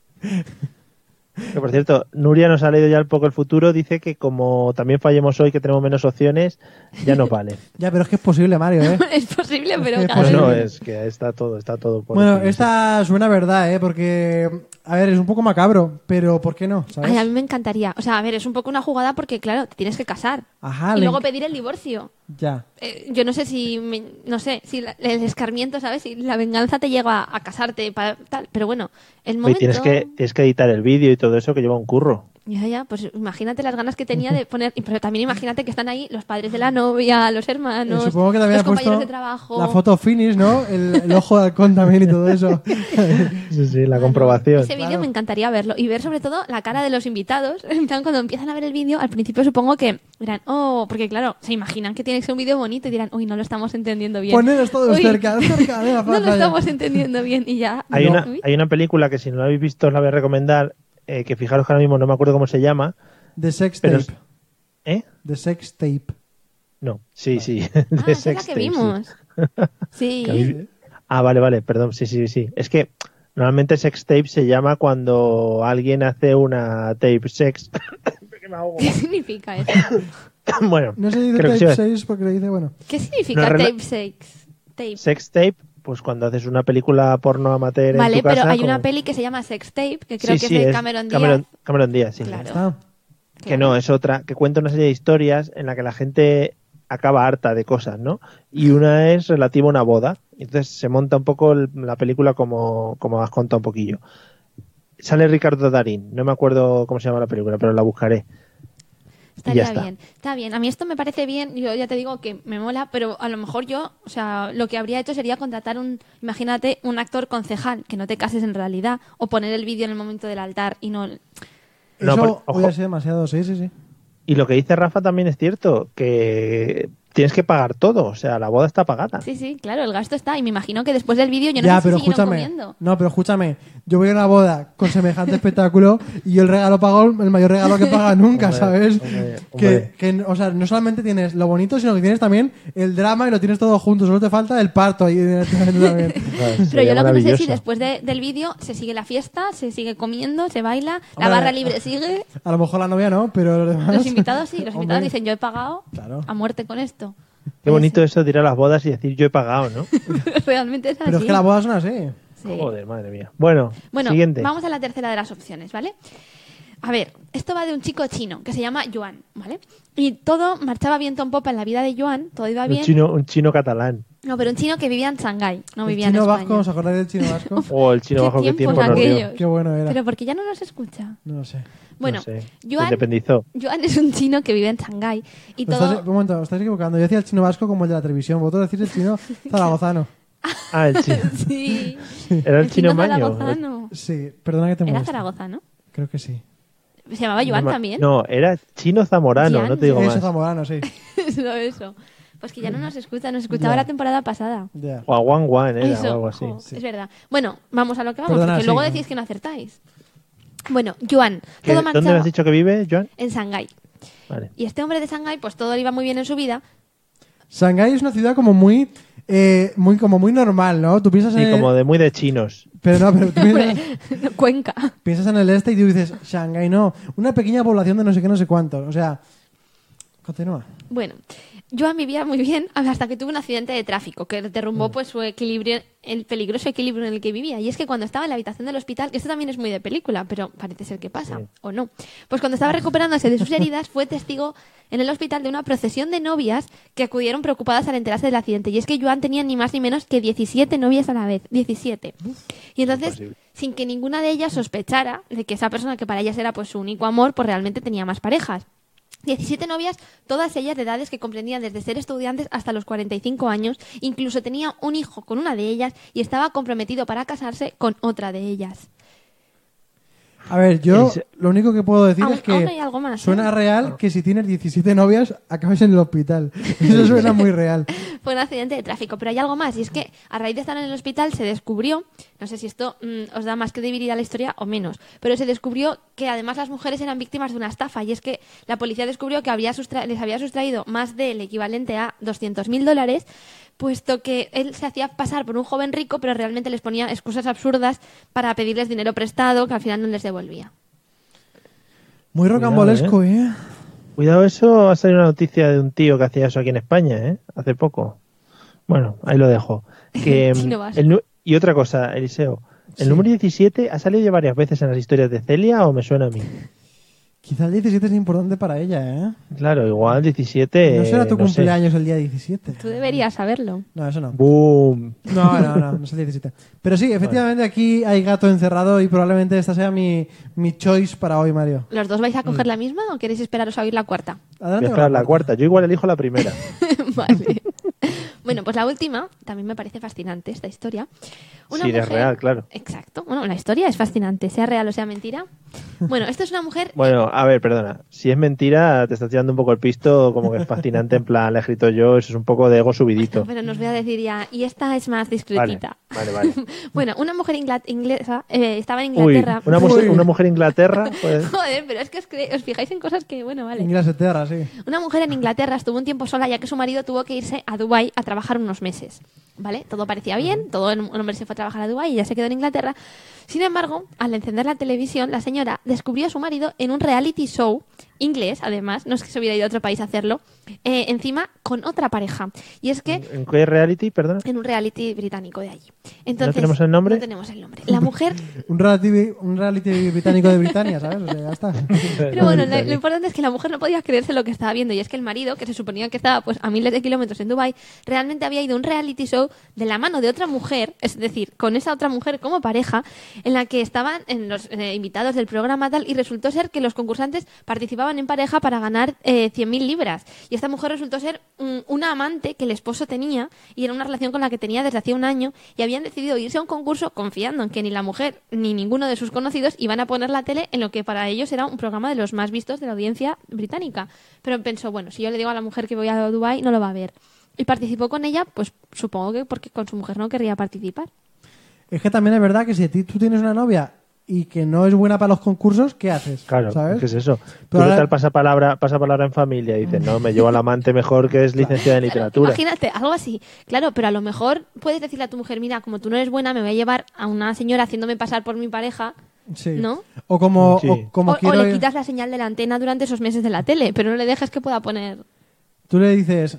[SPEAKER 1] Que, por cierto, Nuria nos ha leído ya un poco el futuro. Dice que como también fallemos hoy, que tenemos menos opciones, ya no vale.
[SPEAKER 3] Ya, pero es que es posible, Mario, ¿eh?
[SPEAKER 4] Es posible, pero
[SPEAKER 3] Es
[SPEAKER 4] cada
[SPEAKER 3] posible.
[SPEAKER 4] vez...
[SPEAKER 1] No, es que está todo por
[SPEAKER 3] Bueno,
[SPEAKER 1] decidirse.
[SPEAKER 3] esta suena verdad, ¿eh? Porque, a ver, es un poco macabro, pero ¿por qué no? ¿Sabes?
[SPEAKER 4] Ay, a mí me encantaría. O sea, a ver, es un poco una jugada porque, claro, te tienes que casar.
[SPEAKER 3] Ajá,
[SPEAKER 4] y
[SPEAKER 3] le
[SPEAKER 4] luego
[SPEAKER 3] enc-
[SPEAKER 4] pedir el divorcio.
[SPEAKER 3] Ya.
[SPEAKER 4] Yo no sé si... no sé, si el escarmiento, ¿sabes? Si la venganza te lleva a casarte, tal. Pero bueno, el
[SPEAKER 1] Oye,
[SPEAKER 4] momento...
[SPEAKER 1] tienes que editar el vídeo y todo eso, que lleva un curro.
[SPEAKER 4] Ya, pues imagínate las ganas que tenía de poner... Pero también imagínate que están ahí los padres de la novia, los hermanos,
[SPEAKER 3] Supongo que también
[SPEAKER 4] los
[SPEAKER 3] ha puesto
[SPEAKER 4] compañeros de trabajo...
[SPEAKER 3] la foto finish, ¿no? El ojo de halcón también y todo eso.
[SPEAKER 1] Sí, la comprobación.
[SPEAKER 4] Ese vídeo
[SPEAKER 3] Claro.
[SPEAKER 4] me encantaría verlo y ver sobre todo la cara de los invitados. En plan, cuando empiezan a ver el vídeo, al principio supongo que dirán, oh, porque claro, se imaginan que tiene que ser un vídeo bonito y dirán, uy, no lo estamos entendiendo bien.
[SPEAKER 3] Poneros todos
[SPEAKER 4] Uy,
[SPEAKER 3] cerca de la
[SPEAKER 4] no lo
[SPEAKER 3] pantalla.
[SPEAKER 4] estamos entendiendo bien y ya.
[SPEAKER 1] Hay
[SPEAKER 4] no.
[SPEAKER 1] hay una película que si no la habéis visto os la voy a recomendar, que fijaros que ahora mismo no me acuerdo cómo se llama.
[SPEAKER 3] The Sex
[SPEAKER 1] Pero
[SPEAKER 3] Tape.
[SPEAKER 1] ¿Eh?
[SPEAKER 3] The Sex Tape.
[SPEAKER 1] No, sí.
[SPEAKER 4] Ah,
[SPEAKER 1] De
[SPEAKER 4] esa es la
[SPEAKER 1] Sex
[SPEAKER 4] que
[SPEAKER 1] Tape, sí.
[SPEAKER 4] vimos. Sí.
[SPEAKER 1] Que habéis- Ah, vale, perdón, sí. Es que normalmente sex tape se llama cuando alguien hace una tape sex. Que me ahogo.
[SPEAKER 4] ¿Qué significa eso?
[SPEAKER 1] Bueno,
[SPEAKER 3] No se dice
[SPEAKER 1] creo que
[SPEAKER 3] Tape
[SPEAKER 1] sí.
[SPEAKER 3] 6 porque le dice, bueno.
[SPEAKER 4] ¿Qué significa
[SPEAKER 1] No,
[SPEAKER 4] tape sex? Tape.
[SPEAKER 1] Sex tape, pues cuando haces una película porno amateur
[SPEAKER 4] Vale,
[SPEAKER 1] en tu casa.
[SPEAKER 4] pero hay
[SPEAKER 1] como-
[SPEAKER 4] una peli que se llama Sex Tape, que creo
[SPEAKER 1] Sí,
[SPEAKER 4] que es de Cameron Díaz.
[SPEAKER 1] Cameron Díaz, sí.
[SPEAKER 4] Claro.
[SPEAKER 3] Está.
[SPEAKER 1] Que no, es otra, que cuenta una serie de historias en la que la gente acaba harta de cosas, ¿no? Y una es relativa a una boda. Entonces se monta un poco la película como has contado un poquillo. Sale Ricardo Darín, no me acuerdo cómo se llama la película, pero la buscaré.
[SPEAKER 4] Estaría
[SPEAKER 1] está.
[SPEAKER 4] bien. Está bien. A mí esto me parece bien. Yo ya te digo que me mola, pero a lo mejor yo, o sea, lo que habría hecho sería contratar imagínate, un actor concejal, que no te cases en realidad, o poner el vídeo en el momento del altar y no...
[SPEAKER 1] No,
[SPEAKER 3] Eso
[SPEAKER 1] pero, ojo.
[SPEAKER 3] hubiera sido demasiado, sí.
[SPEAKER 1] Y lo que dice Rafa también es cierto, que tienes que pagar todo, o sea, la boda está pagada.
[SPEAKER 4] Sí, claro, el gasto está. Y me imagino que después del vídeo yo no
[SPEAKER 3] Ya,
[SPEAKER 4] sé
[SPEAKER 3] pero
[SPEAKER 4] si siguieron
[SPEAKER 3] escúchame.
[SPEAKER 4] comiendo.
[SPEAKER 3] No, pero escúchame. Yo voy a una boda con semejante espectáculo y yo el regalo pago el mayor regalo que paga nunca,
[SPEAKER 1] Hombre,
[SPEAKER 3] ¿sabes?
[SPEAKER 1] hombre.
[SPEAKER 3] Que, o sea, no solamente tienes lo bonito, sino que tienes también el drama y lo tienes todo junto. Solo te falta el parto ahí directamente también.
[SPEAKER 4] Pero yo lo que no sé es si
[SPEAKER 1] maravilloso.
[SPEAKER 4] después del vídeo se sigue la fiesta, se sigue comiendo, se baila, la
[SPEAKER 3] Hombre,
[SPEAKER 4] barra libre sigue.
[SPEAKER 3] A lo mejor la novia no, pero los demás...
[SPEAKER 4] Los invitados sí, los
[SPEAKER 3] Hombre,
[SPEAKER 4] invitados dicen yo he pagado
[SPEAKER 3] Claro.
[SPEAKER 4] a muerte con esto.
[SPEAKER 1] Qué bonito eso de ir a las bodas y decir yo he pagado, ¿no?
[SPEAKER 4] Realmente es así.
[SPEAKER 3] Pero es que las bodas son así.
[SPEAKER 4] Sí.
[SPEAKER 1] Joder, madre mía. Bueno, siguiente.
[SPEAKER 4] Vamos a la tercera de las opciones, ¿vale? A ver, esto va de un chico chino que se llama Yuan, ¿vale? Y todo marchaba viento en popa en la vida de Yuan, todo iba bien.
[SPEAKER 1] Un chino catalán.
[SPEAKER 4] No, pero un chino que vivía en Shanghái, no
[SPEAKER 3] El
[SPEAKER 4] vivía en
[SPEAKER 3] chino
[SPEAKER 4] España.
[SPEAKER 3] vasco, ¿os acordáis del chino vasco?
[SPEAKER 1] O el chino
[SPEAKER 4] ¿Qué
[SPEAKER 1] bajo que
[SPEAKER 4] tiempos
[SPEAKER 1] tiempo nos dio.
[SPEAKER 4] aquellos?
[SPEAKER 3] Qué bueno era.
[SPEAKER 4] Pero porque ya no nos escucha.
[SPEAKER 3] No lo sé.
[SPEAKER 4] Bueno,
[SPEAKER 1] No sé. Se
[SPEAKER 4] Yuan,
[SPEAKER 1] independizó.
[SPEAKER 4] Yuan es un chino que vive en Shanghái y
[SPEAKER 3] Pero
[SPEAKER 4] todo...
[SPEAKER 3] un momento, os estáis equivocando. Yo decía el chino vasco como el de la televisión. Vosotros decís el chino zaragozano.
[SPEAKER 1] Ah, el chino.
[SPEAKER 4] Sí.
[SPEAKER 1] Era el chino maño.
[SPEAKER 4] zaragozano.
[SPEAKER 3] Sí, perdona que te
[SPEAKER 4] Era
[SPEAKER 3] moleste.
[SPEAKER 4] Zaragoza, ¿no?
[SPEAKER 3] Creo que sí.
[SPEAKER 4] Se llamaba Yuan
[SPEAKER 1] No,
[SPEAKER 4] también.
[SPEAKER 1] No, era chino zamorano,
[SPEAKER 4] Jian,
[SPEAKER 1] no te digo
[SPEAKER 3] Eso,
[SPEAKER 1] más.
[SPEAKER 3] zamorano, sí.
[SPEAKER 4] Eso. Pues que ya no nos escuchaba
[SPEAKER 3] Ya.
[SPEAKER 4] la temporada pasada.
[SPEAKER 3] Ya.
[SPEAKER 1] O a Wan Wan era
[SPEAKER 4] Eso,
[SPEAKER 1] o algo así.
[SPEAKER 4] jo, es verdad. Bueno, vamos a lo que vamos,
[SPEAKER 3] Perdona,
[SPEAKER 4] porque
[SPEAKER 3] sí,
[SPEAKER 4] luego
[SPEAKER 3] no.
[SPEAKER 4] decís que no acertáis. Bueno, Yuan,
[SPEAKER 1] ¿Qué-
[SPEAKER 4] todo
[SPEAKER 1] ¿Dónde me
[SPEAKER 4] marchaba
[SPEAKER 1] has dicho que vive, Joan?
[SPEAKER 4] en Shanghái.
[SPEAKER 1] Vale.
[SPEAKER 4] Y este hombre de Shanghái, pues todo le iba muy bien en su vida.
[SPEAKER 3] Shanghái es una ciudad como muy normal, ¿no? Tú piensas
[SPEAKER 1] Sí,
[SPEAKER 3] en...
[SPEAKER 1] como de muy de chinos.
[SPEAKER 3] Pero no, pero tú piensas,
[SPEAKER 4] Cuenca.
[SPEAKER 3] piensas en el este y tú dices, Shanghái no. Una pequeña población de no sé qué, no sé cuántos. O sea, continúa.
[SPEAKER 4] Bueno, Joan vivía muy bien hasta que tuvo un accidente de tráfico que derrumbó pues su equilibrio, el peligroso equilibrio en el que vivía. Y es que cuando estaba en la habitación del hospital, que esto también es muy de película, pero parece ser que pasa, o no. Pues cuando estaba recuperándose de sus heridas, fue testigo en el hospital de una procesión de novias que acudieron preocupadas al enterarse del accidente. Y es que Joan tenía ni más ni menos que 17 novias a la vez. 17. Y entonces,
[SPEAKER 1] Imposible.
[SPEAKER 4] sin que ninguna de ellas sospechara de que esa persona que para ellas era pues su único amor, pues realmente tenía más parejas. 17 novias, todas ellas de edades que comprendían desde ser estudiantes hasta los 45 años. Incluso tenía un hijo con una de ellas y estaba comprometido para casarse con otra de ellas.
[SPEAKER 3] A ver, yo lo único que puedo decir es
[SPEAKER 4] Aún
[SPEAKER 3] que
[SPEAKER 4] hay algo más,
[SPEAKER 3] suena real que si tienes 17 novias acabes en el hospital. Eso suena muy real.
[SPEAKER 4] Fue un accidente de tráfico, pero hay algo más, y es que a raíz de estar en el hospital se descubrió, no sé si esto os da más credibilidad a la historia o menos, pero se descubrió que además las mujeres eran víctimas de una estafa, y es que la policía descubrió que les había sustraído más del equivalente a $200.000, puesto que él se hacía pasar por un joven rico, pero realmente les ponía excusas absurdas para pedirles dinero prestado que al final no les devolvía.
[SPEAKER 3] Muy rocambolesco, ¿eh?
[SPEAKER 1] Cuidado, eso ha salido una noticia de un tío que hacía eso aquí en España, hace poco. Bueno, ahí lo dejo. Que, y otra cosa, Eliseo, ¿el número 17 ha salido ya varias veces en las historias de Celia o me suena a mí?
[SPEAKER 3] Quizá el 17 es importante para ella, ¿eh?
[SPEAKER 1] Claro, igual 17...
[SPEAKER 3] ¿No será tu cumpleaños el día 17?
[SPEAKER 4] Tú deberías saberlo.
[SPEAKER 3] No, eso no.
[SPEAKER 1] ¡Boom!
[SPEAKER 3] No es el 17. Pero sí, efectivamente aquí hay gato encerrado y probablemente esta sea mi choice para hoy, Mario.
[SPEAKER 4] ¿Los dos vais a coger la misma o queréis esperaros a oír la cuarta?
[SPEAKER 3] Adelante.
[SPEAKER 1] Voy a esperar la cuarta. Yo igual elijo la primera.
[SPEAKER 4] Vale. Bueno, pues la última también me parece fascinante, esta historia.
[SPEAKER 1] Sí, es real, claro.
[SPEAKER 4] Exacto. Bueno, la historia es fascinante, sea real o sea mentira. Bueno, esto es una mujer...
[SPEAKER 1] Bueno, a ver, perdona. Si es mentira, te estás tirando un poco el pisto, como que es fascinante, en plan, la he escrito yo, eso es un poco de ego subidito.
[SPEAKER 4] Pero nos voy a decir ya, y esta es más discretita.
[SPEAKER 1] Vale.
[SPEAKER 4] Bueno, una mujer inglesa estaba en Inglaterra...
[SPEAKER 1] Uy, una mujer Inglaterra, pues...
[SPEAKER 4] Joder, pero es que os fijáis en cosas que, bueno, vale.
[SPEAKER 3] Inglaterra, sí.
[SPEAKER 4] Una mujer en Inglaterra estuvo un tiempo sola ya que su marido tuvo que irse a Dubái a trabajar unos meses. ¿Vale? Todo parecía bien, el hombre se fue a trabajar a Dubái y ella se quedó en Inglaterra. Sin embargo, al encender la televisión, la señora descubrió a su marido en un reality show inglés, además, no es que se hubiera ido a otro país a hacerlo, encima con otra pareja. Y es que...
[SPEAKER 1] ¿En qué reality, perdón?
[SPEAKER 4] En un reality británico de allí. Entonces,
[SPEAKER 1] ¿No tenemos el nombre?
[SPEAKER 4] No tenemos el nombre. La mujer...
[SPEAKER 3] un reality británico de Britania, ¿sabes? O sea, ya está.
[SPEAKER 4] Pero bueno, lo importante es que la mujer no podía creerse lo que estaba viendo, y es que el marido, que se suponía que estaba pues a miles de kilómetros en Dubái, realmente había ido a un reality show de la mano de otra mujer, es decir, con esa otra mujer como pareja, en la que estaban en los invitados del programa tal, y resultó ser que los concursantes participaban en pareja para ganar 100.000 libras. Y esta mujer resultó ser una amante que el esposo tenía, y era una relación con la que tenía desde hacía un año, y habían decidido irse a un concurso confiando en que ni la mujer ni ninguno de sus conocidos iban a poner la tele en lo que para ellos era un programa de los más vistos de la audiencia británica. Pero pensó, bueno, si yo le digo a la mujer que voy a Dubái, no lo va a ver. Y participó con ella, pues supongo que porque con su mujer no querría participar.
[SPEAKER 3] Es que también es verdad que si tú tienes una novia y que no es buena para los concursos, ¿qué haces?
[SPEAKER 1] Claro,
[SPEAKER 3] ¿sabes?
[SPEAKER 1] ¿qué es eso?
[SPEAKER 3] Pero
[SPEAKER 1] Tú
[SPEAKER 3] ahora...
[SPEAKER 1] tal pasapalabra en familia y dices, no, me llevo al amante mejor que es licenciada en literatura.
[SPEAKER 4] Imagínate, algo así. Claro, pero a lo mejor puedes decirle a tu mujer, mira, como tú no eres buena, me voy a llevar a una señora haciéndome pasar por mi pareja,
[SPEAKER 3] sí.
[SPEAKER 4] ¿no?
[SPEAKER 3] O como,
[SPEAKER 1] sí.
[SPEAKER 4] o le quitas la señal de la antena durante esos meses de la tele, pero no le dejes que pueda poner...
[SPEAKER 3] Tú le dices,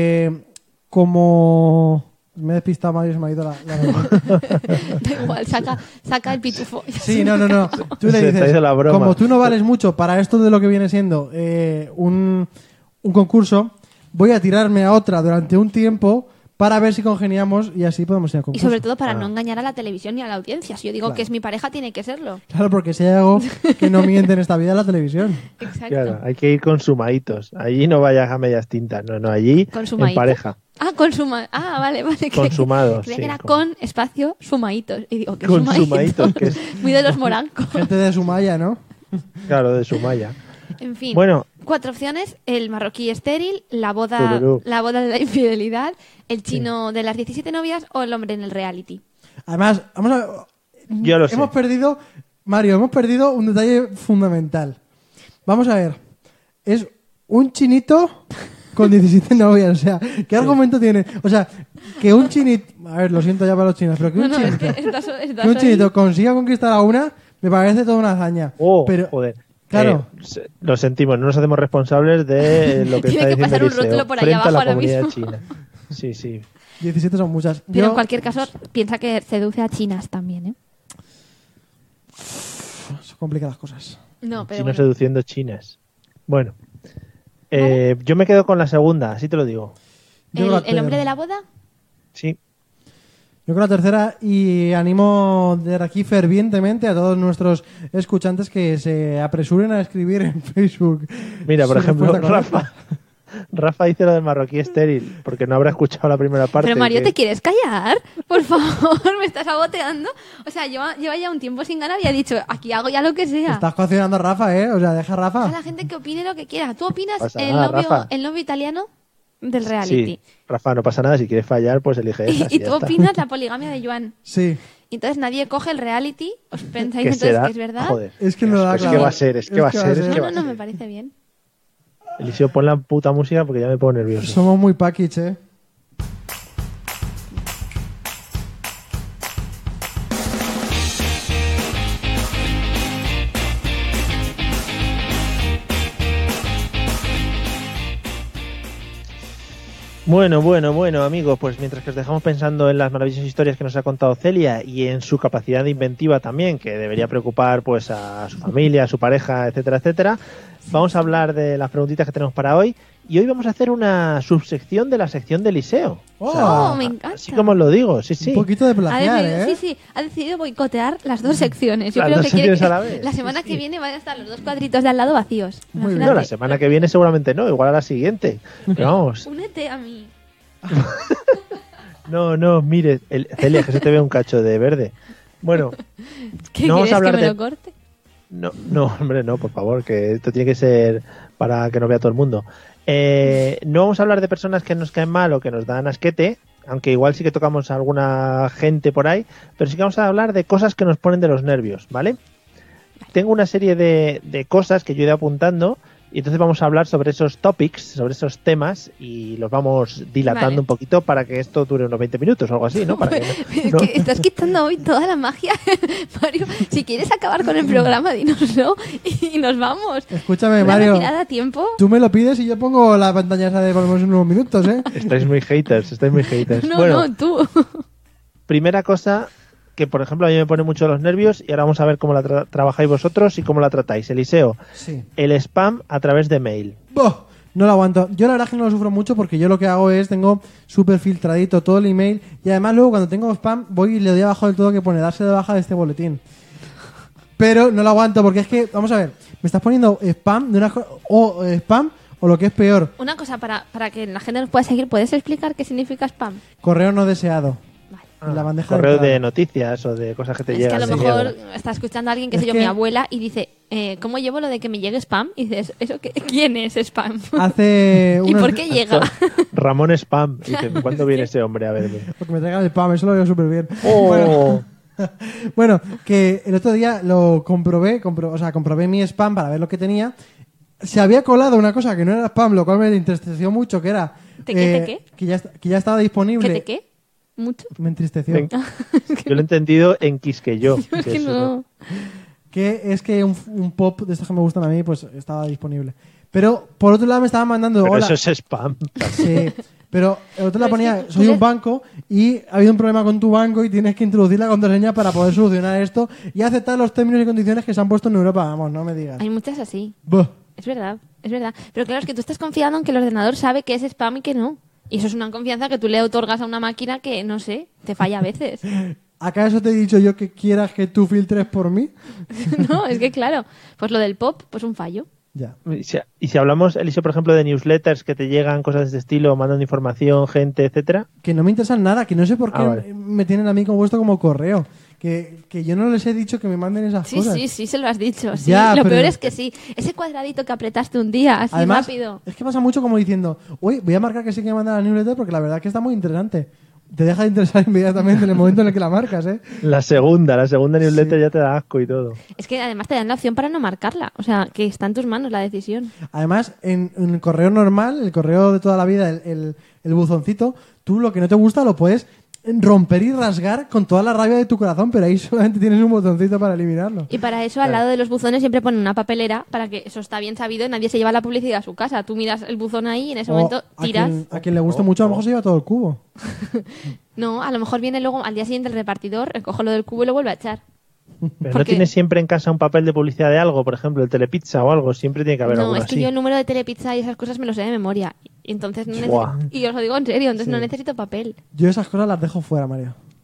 [SPEAKER 3] como... Me he despistado, Mario, se me ha ido la
[SPEAKER 4] Da igual, saca el pitufo.
[SPEAKER 3] Sí, no. Tú le dices, como tú no vales mucho para esto de lo que viene siendo un concurso, voy a tirarme a otra durante un tiempo para ver si congeniamos y así podemos ir al concurso.
[SPEAKER 4] Y sobre todo para no engañar a la televisión ni a la audiencia. Si yo digo que es mi pareja, tiene que serlo.
[SPEAKER 3] Claro, porque si hay algo que no miente en esta vida es la televisión.
[SPEAKER 4] Exacto.
[SPEAKER 1] Claro, hay que ir consumaditos. Allí no vayas a medias tintas. No, allí en pareja.
[SPEAKER 4] Vale.
[SPEAKER 1] Consumados.
[SPEAKER 4] Creía que era con espacio sumaitos. Y digo, ¿qué
[SPEAKER 1] sumaitos? Que es...
[SPEAKER 4] Muy de los morancos.
[SPEAKER 3] Gente de Sumaya, ¿no?
[SPEAKER 1] Claro, de Sumaya.
[SPEAKER 4] En fin,
[SPEAKER 1] bueno,
[SPEAKER 4] 4 opciones: el marroquí estéril, la boda de la infidelidad, el chino de las 17 novias o el hombre en el reality.
[SPEAKER 3] Además, vamos a ver,
[SPEAKER 1] yo lo sé.
[SPEAKER 3] Hemos perdido un detalle fundamental. Vamos a ver, es un chinito con 17 novias, o sea, ¿qué argumento tiene? O sea, que un chinito, a ver, lo siento ya para los chinos, pero que un chinito consiga conquistar a una, me parece toda una hazaña.
[SPEAKER 1] Pero, joder.
[SPEAKER 3] Claro.
[SPEAKER 1] Lo sentimos, no nos hacemos responsables de lo que está diciendo
[SPEAKER 4] pasar un rótulo por ahí abajo ahora mismo.
[SPEAKER 1] China. Sí.
[SPEAKER 3] 17 son muchas.
[SPEAKER 4] Pero en cualquier caso, piensa que seduce a chinas también, ¿eh?
[SPEAKER 3] Eso complica las cosas.
[SPEAKER 4] No, pero
[SPEAKER 1] Chinos seduciendo chinas. Bueno. Yo me quedo con la segunda, así te lo digo.
[SPEAKER 4] ¿El hombre de la boda?
[SPEAKER 1] Sí.
[SPEAKER 3] Yo con la tercera, y animo de aquí fervientemente a todos nuestros escuchantes que se apresuren a escribir en Facebook.
[SPEAKER 1] Mira, por
[SPEAKER 3] su
[SPEAKER 1] ejemplo,
[SPEAKER 3] respuesta
[SPEAKER 1] Rafa dice lo del marroquí estéril, porque no habrá escuchado la primera parte.
[SPEAKER 4] Pero Mario,
[SPEAKER 1] que...
[SPEAKER 4] ¿te quieres callar? Por favor, me estás saboteando. O sea, lleva ya un tiempo sin ganar y ha dicho, aquí hago ya lo que sea.
[SPEAKER 3] Estás cocinando a Rafa, ¿eh? O sea, deja a Rafa.
[SPEAKER 4] A la gente que opine lo que quiera. ¿Tú opinas
[SPEAKER 1] Pasa
[SPEAKER 4] el
[SPEAKER 1] nada, Rafa.
[SPEAKER 4] novio italiano del reality?
[SPEAKER 1] Sí, Rafa, no pasa nada. Si quieres fallar, pues elige esa.
[SPEAKER 4] Y tú opinas la poligamia de Joan.
[SPEAKER 3] Sí.
[SPEAKER 4] Y entonces nadie coge el reality. ¿Os pensáis
[SPEAKER 1] ¿Qué
[SPEAKER 4] entonces
[SPEAKER 1] será?
[SPEAKER 4] que es verdad?
[SPEAKER 1] Joder.
[SPEAKER 3] Es que no da
[SPEAKER 1] Es que
[SPEAKER 3] claro.
[SPEAKER 1] va a ser, es que va a ser.
[SPEAKER 4] No, me parece bien.
[SPEAKER 1] Eliseo, pon la puta música porque ya me pongo nervioso.
[SPEAKER 3] Somos muy package, ¿eh?
[SPEAKER 1] Bueno, amigos, pues mientras que os dejamos pensando en las maravillosas historias que nos ha contado Celia y en su capacidad de inventiva también, que debería preocupar pues a su familia, a su pareja, etcétera, etcétera, vamos a hablar de las preguntitas que tenemos para hoy. Y hoy vamos a hacer una subsección de la sección de Eliseo.
[SPEAKER 3] ¡Oh!
[SPEAKER 4] Me encanta.
[SPEAKER 1] Así como os lo digo, sí.
[SPEAKER 3] Un poquito de plagiar, ¿eh?
[SPEAKER 4] Sí, ha decidido boicotear las dos secciones. Yo
[SPEAKER 1] Las
[SPEAKER 4] creo
[SPEAKER 1] dos
[SPEAKER 4] que quiere
[SPEAKER 1] secciones
[SPEAKER 4] que
[SPEAKER 1] a la vez.
[SPEAKER 4] la semana
[SPEAKER 1] Sí.
[SPEAKER 4] que viene van a estar los dos cuadritos de al lado vacíos.
[SPEAKER 3] Muy bien.
[SPEAKER 1] No, la semana que viene seguramente no, igual a la siguiente. Pero vamos,
[SPEAKER 4] Únete a mí.
[SPEAKER 1] no, mire, Celia, que se te ve un cacho de verde. Bueno,
[SPEAKER 4] ¿Qué
[SPEAKER 1] No vamos
[SPEAKER 4] quieres
[SPEAKER 1] a hablar
[SPEAKER 4] que me
[SPEAKER 1] de-
[SPEAKER 4] lo corte?
[SPEAKER 1] no, hombre, no, por favor, que esto tiene que ser para que nos vea todo el mundo. No vamos a hablar de personas que nos caen mal o que nos dan asquete, aunque igual sí que tocamos a alguna gente por ahí, pero sí que vamos a hablar de cosas que nos ponen de los nervios, ¿vale? Tengo una serie de cosas que yo he ido apuntando y entonces vamos a hablar sobre esos topics, sobre esos temas y los vamos dilatando
[SPEAKER 4] Vale.
[SPEAKER 1] un poquito para que esto dure unos 20 minutos o algo así, ¿no? Para que
[SPEAKER 4] Es
[SPEAKER 1] no-
[SPEAKER 4] que estás quitando hoy toda la magia. Mario, si quieres acabar con el programa, dínoslo y nos vamos.
[SPEAKER 3] Escúchame,
[SPEAKER 4] Una
[SPEAKER 3] Mario.
[SPEAKER 4] retirada a tiempo.
[SPEAKER 3] Tú me lo pides y yo pongo la pantalla esa de por lo menos en unos minutos, ¿eh?
[SPEAKER 1] Estáis muy haters.
[SPEAKER 4] No,
[SPEAKER 1] Bueno,
[SPEAKER 4] no, tú.
[SPEAKER 1] primera cosa que, por ejemplo, a mí me pone mucho los nervios y ahora vamos a ver cómo la trabajáis vosotros y cómo la tratáis. Eliseo,
[SPEAKER 3] Sí.
[SPEAKER 1] el spam a través de mail.
[SPEAKER 3] ¡Boh! No lo aguanto. Yo la verdad es que no lo sufro mucho porque yo lo que hago es tengo súper filtradito todo el email y además luego cuando tengo spam voy y le doy abajo del todo que pone darse de baja de este boletín. Pero no lo aguanto porque es que, vamos a ver, me estás poniendo spam de una spam o lo que es peor,
[SPEAKER 4] Una cosa para que la gente nos pueda seguir. ¿Puedes explicar qué significa spam?
[SPEAKER 3] correo no deseado.
[SPEAKER 4] Vale.
[SPEAKER 3] En la bandeja
[SPEAKER 1] Correo
[SPEAKER 3] entrada.
[SPEAKER 1] de noticias o de cosas que te
[SPEAKER 4] Es
[SPEAKER 1] llegan.
[SPEAKER 4] que a lo
[SPEAKER 1] de
[SPEAKER 4] mejor
[SPEAKER 1] mierda.
[SPEAKER 4] está escuchando a alguien, que
[SPEAKER 3] Es
[SPEAKER 4] sé yo,
[SPEAKER 3] que-
[SPEAKER 4] mi abuela, y dice, ¿cómo llevo lo de que me llegue spam? Y dices, ¿quién es spam?
[SPEAKER 3] Hace
[SPEAKER 4] ¿Y
[SPEAKER 3] unos-
[SPEAKER 4] por qué llega?
[SPEAKER 1] Ramón Spam. Y dice, ¿cuándo viene ese hombre a verme?
[SPEAKER 3] Porque me traigan el spam, eso lo veo súper bien.
[SPEAKER 1] Oh,
[SPEAKER 3] Bueno, que el otro día lo comprobé mi spam para ver lo que tenía. Se había colado una cosa que no era spam, lo cual me entristeció mucho, que era...
[SPEAKER 4] ¿Te qué?
[SPEAKER 3] Que ya estaba disponible.
[SPEAKER 4] ¿Qué te qué? ¿Mucho?
[SPEAKER 3] Me entristeció.
[SPEAKER 1] Ven. Yo lo he entendido en Quisqueyo.
[SPEAKER 4] Es que no.
[SPEAKER 3] Que es que un pop de estos que me gustan a mí, pues estaba disponible. Pero por otro lado me estaban mandando...
[SPEAKER 1] Pero
[SPEAKER 3] hola.
[SPEAKER 1] eso es spam.
[SPEAKER 3] Sí, pero el otro lado
[SPEAKER 4] Pero es
[SPEAKER 3] ponía,
[SPEAKER 4] que
[SPEAKER 3] soy
[SPEAKER 4] tú
[SPEAKER 3] un
[SPEAKER 4] le-
[SPEAKER 3] banco y ha habido un problema con tu banco y tienes que introducir la contraseña para poder solucionar esto y aceptar los términos y condiciones que se han puesto en Europa. Vamos, no me digas.
[SPEAKER 4] Hay muchas así.
[SPEAKER 3] Buh.
[SPEAKER 4] Es verdad. Pero claro, es que tú estás confiando en que el ordenador sabe que es spam y que no. Y eso es una confianza que tú le otorgas a una máquina que, no sé, te falla a veces.
[SPEAKER 3] ¿Acaso te he dicho yo que quieras que tú filtres por mí?
[SPEAKER 4] No, es que claro. Pues lo del pop, pues un fallo.
[SPEAKER 3] Ya.
[SPEAKER 1] Y si hablamos, Eliseo, por ejemplo, de newsletters que te llegan, cosas de este estilo, mandando información, gente, etcétera.
[SPEAKER 3] Que no me interesan nada, que no sé por qué
[SPEAKER 1] Vale.
[SPEAKER 3] me tienen a mí como puesto como correo. Que yo no les he dicho que me manden esas
[SPEAKER 4] Sí,
[SPEAKER 3] cosas.
[SPEAKER 4] sí, se lo has dicho. Sí.
[SPEAKER 3] Ya,
[SPEAKER 4] Lo
[SPEAKER 3] pero-
[SPEAKER 4] peor es que sí. Ese cuadradito que apretaste un día, así
[SPEAKER 3] Además,
[SPEAKER 4] rápido.
[SPEAKER 3] es que pasa mucho como diciendo, uy, voy a marcar que sí que me mandan la newsletter porque la verdad es que está muy interesante. Te deja de interesar inmediatamente en el momento en el que la marcas, ¿eh?
[SPEAKER 1] La segunda newsletter
[SPEAKER 3] Sí.
[SPEAKER 1] ya te da asco y todo.
[SPEAKER 4] Es que además te dan la opción para no marcarla. O sea, que está en tus manos la decisión.
[SPEAKER 3] Además, en el correo normal, el correo de toda la vida, el buzoncito, tú lo que no te gusta lo puedes romper y rasgar con toda la rabia de tu corazón, pero ahí solamente tienes un botoncito para eliminarlo.
[SPEAKER 4] Y para eso, al lado de los buzones siempre ponen una papelera para que eso está bien sabido y nadie se lleva la publicidad a su casa. Tú miras el buzón ahí y en ese
[SPEAKER 3] O
[SPEAKER 4] momento
[SPEAKER 3] a
[SPEAKER 4] tiras.
[SPEAKER 3] a quien le guste mucho, a lo mejor se lleva todo el cubo.
[SPEAKER 4] No, a lo mejor viene luego al día siguiente el repartidor, recoge lo del cubo y lo vuelve a echar.
[SPEAKER 1] Pero no
[SPEAKER 4] Porque-
[SPEAKER 1] tienes siempre en casa un papel de publicidad de algo, por ejemplo, el Telepizza o algo, siempre tiene que haber
[SPEAKER 4] No,
[SPEAKER 1] alguno
[SPEAKER 4] es que
[SPEAKER 1] así.
[SPEAKER 4] yo el número de Telepizza y esas cosas me lo sé de memoria. Y entonces no
[SPEAKER 1] Buah.
[SPEAKER 4] y os lo digo en serio, entonces
[SPEAKER 3] Sí.
[SPEAKER 4] no necesito papel.
[SPEAKER 3] Yo esas cosas las dejo fuera, Mario.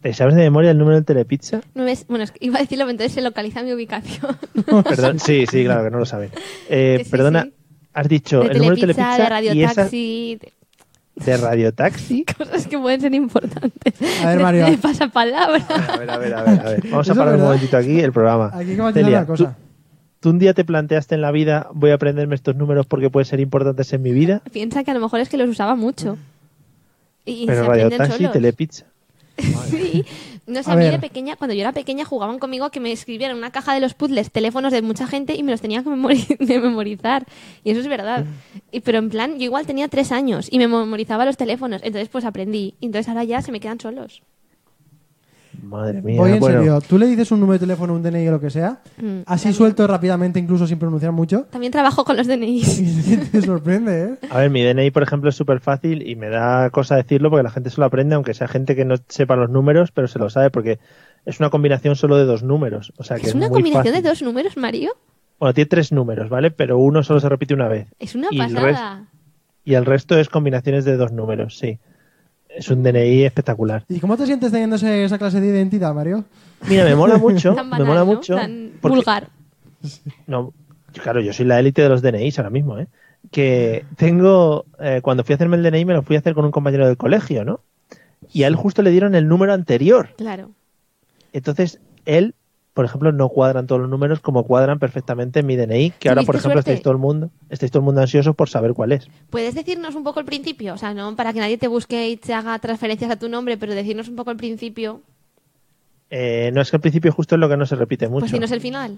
[SPEAKER 1] ¿Te sabes de memoria el número del Telepizza?
[SPEAKER 4] Bueno, es que iba a decirlo, pero entonces se localiza mi ubicación.
[SPEAKER 1] Perdón, sí, claro que no lo saben.
[SPEAKER 4] Sí,
[SPEAKER 1] perdona,
[SPEAKER 4] sí.
[SPEAKER 1] has dicho
[SPEAKER 4] De
[SPEAKER 1] el número del
[SPEAKER 4] Telepizza,
[SPEAKER 1] Telepizza
[SPEAKER 4] de
[SPEAKER 1] y esa...
[SPEAKER 4] Radiotaxi,
[SPEAKER 1] ¿De Radiotaxi?
[SPEAKER 4] cosas que pueden ser importantes.
[SPEAKER 3] A ver, Mario.
[SPEAKER 4] De pasapalabra.
[SPEAKER 1] A ver. Vamos a
[SPEAKER 3] ¿Eso
[SPEAKER 1] parar
[SPEAKER 3] es
[SPEAKER 1] un
[SPEAKER 3] verdad?
[SPEAKER 1] momentito aquí el programa.
[SPEAKER 3] Aquí hay que matizar
[SPEAKER 1] Celia,
[SPEAKER 3] una cosa.
[SPEAKER 1] ¿tú un día te planteaste en la vida, voy a aprenderme estos números porque pueden ser importantes en mi vida?
[SPEAKER 4] Piensa que a lo mejor es que los usaba mucho. Y
[SPEAKER 1] Pero
[SPEAKER 4] se aprenden
[SPEAKER 1] Radiotaxi,
[SPEAKER 4] solos.
[SPEAKER 1] Telepizza.
[SPEAKER 4] Sí. No sé,
[SPEAKER 3] A
[SPEAKER 4] a mí
[SPEAKER 3] ver.
[SPEAKER 4] de pequeña, cuando yo era pequeña, jugaban conmigo que me escribieran en una caja de los puzzles teléfonos de mucha gente y me los tenía que de memorizar. Y eso es verdad. Pero en plan, yo igual tenía 3 años y me memorizaba los teléfonos. Entonces, pues aprendí. Y entonces ahora ya se me quedan solos.
[SPEAKER 1] Madre mía.
[SPEAKER 3] Voy en
[SPEAKER 1] bueno,
[SPEAKER 3] serio. Tú le dices un número de teléfono, un DNI o lo que sea, así
[SPEAKER 4] también.
[SPEAKER 3] suelto rápidamente, incluso sin pronunciar mucho,
[SPEAKER 4] También trabajo con los DNIs.
[SPEAKER 3] y te sorprende, ¿eh?
[SPEAKER 1] A ver, mi DNI, por ejemplo, es súper fácil y me da cosa decirlo porque la gente se lo aprende, aunque sea gente que no sepa los números, pero se lo sabe porque es una combinación solo de 2 números. O sea que
[SPEAKER 4] ¿Es una
[SPEAKER 1] muy
[SPEAKER 4] combinación
[SPEAKER 1] fácil.
[SPEAKER 4] de 2 números, Mario?
[SPEAKER 1] Bueno, tiene 3 números, ¿vale? Pero uno solo se repite una vez.
[SPEAKER 4] Es una
[SPEAKER 1] Y el
[SPEAKER 4] pasada.
[SPEAKER 1] Y el resto es combinaciones de 2 números, sí. Es un DNI espectacular.
[SPEAKER 3] ¿Y cómo te sientes teniendo esa clase de identidad, Mario?
[SPEAKER 1] Mira, me mola mucho,
[SPEAKER 4] Tan
[SPEAKER 1] me
[SPEAKER 4] banal,
[SPEAKER 1] mola
[SPEAKER 4] ¿no?
[SPEAKER 1] mucho.
[SPEAKER 4] Tan
[SPEAKER 1] porque-
[SPEAKER 4] vulgar.
[SPEAKER 1] No, claro, yo soy la élite de los DNIs ahora mismo, ¿eh? Que tengo, cuando fui a hacerme el DNI me lo fui a hacer con un compañero del colegio, ¿no? Y a él justo le dieron el número anterior.
[SPEAKER 4] Claro.
[SPEAKER 1] Entonces, él, por ejemplo, no cuadran todos los números como cuadran perfectamente en mi DNI, que ahora, por
[SPEAKER 4] ¿Tuviste
[SPEAKER 1] ejemplo,
[SPEAKER 4] suerte?
[SPEAKER 1] estáis todo el mundo ansiosos por saber cuál es.
[SPEAKER 4] ¿Puedes decirnos un poco el principio? O sea, no para que nadie te busque y te haga transferencias a tu nombre, pero decirnos un poco el principio.
[SPEAKER 1] No es que al principio justo es lo que no se repite mucho.
[SPEAKER 4] Pues si no es el final.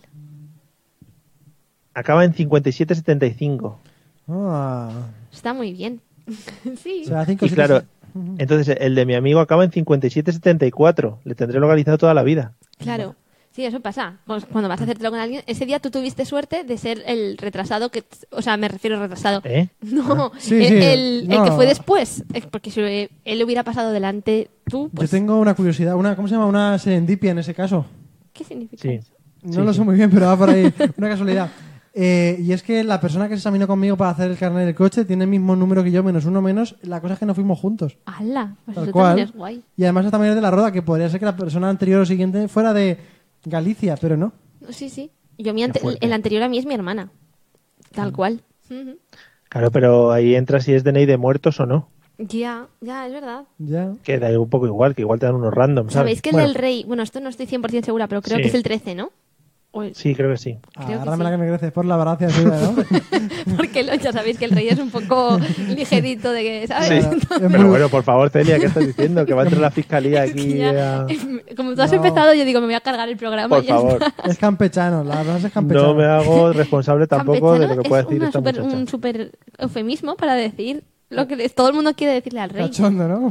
[SPEAKER 1] Acaba en 5775.
[SPEAKER 3] Ah,
[SPEAKER 4] Está muy bien. Sí.
[SPEAKER 3] o sea, 5
[SPEAKER 1] Y claro, entonces el de mi amigo acaba en 5774. Le tendré localizado toda la vida.
[SPEAKER 4] Claro. Sí, eso pasa. Cuando vas a hacértelo con alguien, ese día tú tuviste suerte de ser el retrasado que... O sea, me refiero retrasado.
[SPEAKER 1] ¿Eh?
[SPEAKER 4] No,
[SPEAKER 3] Sí,
[SPEAKER 4] el
[SPEAKER 3] no.
[SPEAKER 4] que fue después. Porque si él hubiera pasado delante tú, pues...
[SPEAKER 3] Yo tengo una curiosidad, ¿cómo se llama? Una serendipia en ese caso.
[SPEAKER 4] ¿Qué significa
[SPEAKER 1] Sí.
[SPEAKER 4] eso?
[SPEAKER 3] No
[SPEAKER 1] Sí,
[SPEAKER 3] lo
[SPEAKER 1] sí.
[SPEAKER 3] sé muy bien, pero va por ahí. Una casualidad. Y es que la persona que se examinó conmigo para hacer el carnet del coche tiene el mismo número que yo, menos uno menos. La cosa es que no fuimos juntos.
[SPEAKER 4] ¡Hala! Pues
[SPEAKER 3] Tal
[SPEAKER 4] eso
[SPEAKER 3] cual.
[SPEAKER 4] también es guay.
[SPEAKER 3] Y además también es de la Roda, que podría ser que la persona anterior o siguiente fuera de Galicia, pero no.
[SPEAKER 4] Sí, sí. Yo
[SPEAKER 1] Qué fuerte.
[SPEAKER 4] el anterior a mí es mi hermana. Tal cual. Ujú.
[SPEAKER 1] Claro, pero ahí entra si es DNI de muertos o no.
[SPEAKER 4] Ya, es verdad.
[SPEAKER 3] Ya.
[SPEAKER 1] Que da un poco igual, que igual te dan unos random, ¿sabes?
[SPEAKER 4] ¿Sabéis que el
[SPEAKER 3] Bueno.
[SPEAKER 4] del rey... Bueno, esto no estoy 100% segura, pero creo
[SPEAKER 1] Sí.
[SPEAKER 4] que es el 13, ¿no? O el-
[SPEAKER 1] Sí, creo que sí.
[SPEAKER 4] Creo que
[SPEAKER 3] Agárrame la
[SPEAKER 4] sí.
[SPEAKER 3] que me creces por la gracia suya, ¿no?
[SPEAKER 4] Porque ya sabéis que el rey es un poco ligerito de que, ¿sabes?
[SPEAKER 1] Sí.
[SPEAKER 3] Es muy-
[SPEAKER 1] Pero bueno, por favor, Celia, ¿qué estás diciendo? Que va a entrar la fiscalía
[SPEAKER 4] Es que
[SPEAKER 1] aquí
[SPEAKER 4] ya-
[SPEAKER 1] a...
[SPEAKER 4] Como tú has
[SPEAKER 3] No.
[SPEAKER 4] empezado, yo digo, me voy a cargar el programa
[SPEAKER 1] Por
[SPEAKER 4] y ya
[SPEAKER 1] favor.
[SPEAKER 4] está.
[SPEAKER 3] Es campechano, la verdad es campechano.
[SPEAKER 1] No me hago responsable tampoco de lo
[SPEAKER 4] Campechano
[SPEAKER 1] que pueda
[SPEAKER 4] es
[SPEAKER 1] decir esta muchacha.
[SPEAKER 4] un super eufemismo para decir lo que todo el mundo quiere decirle al rey.
[SPEAKER 3] Cachondo, ¿no?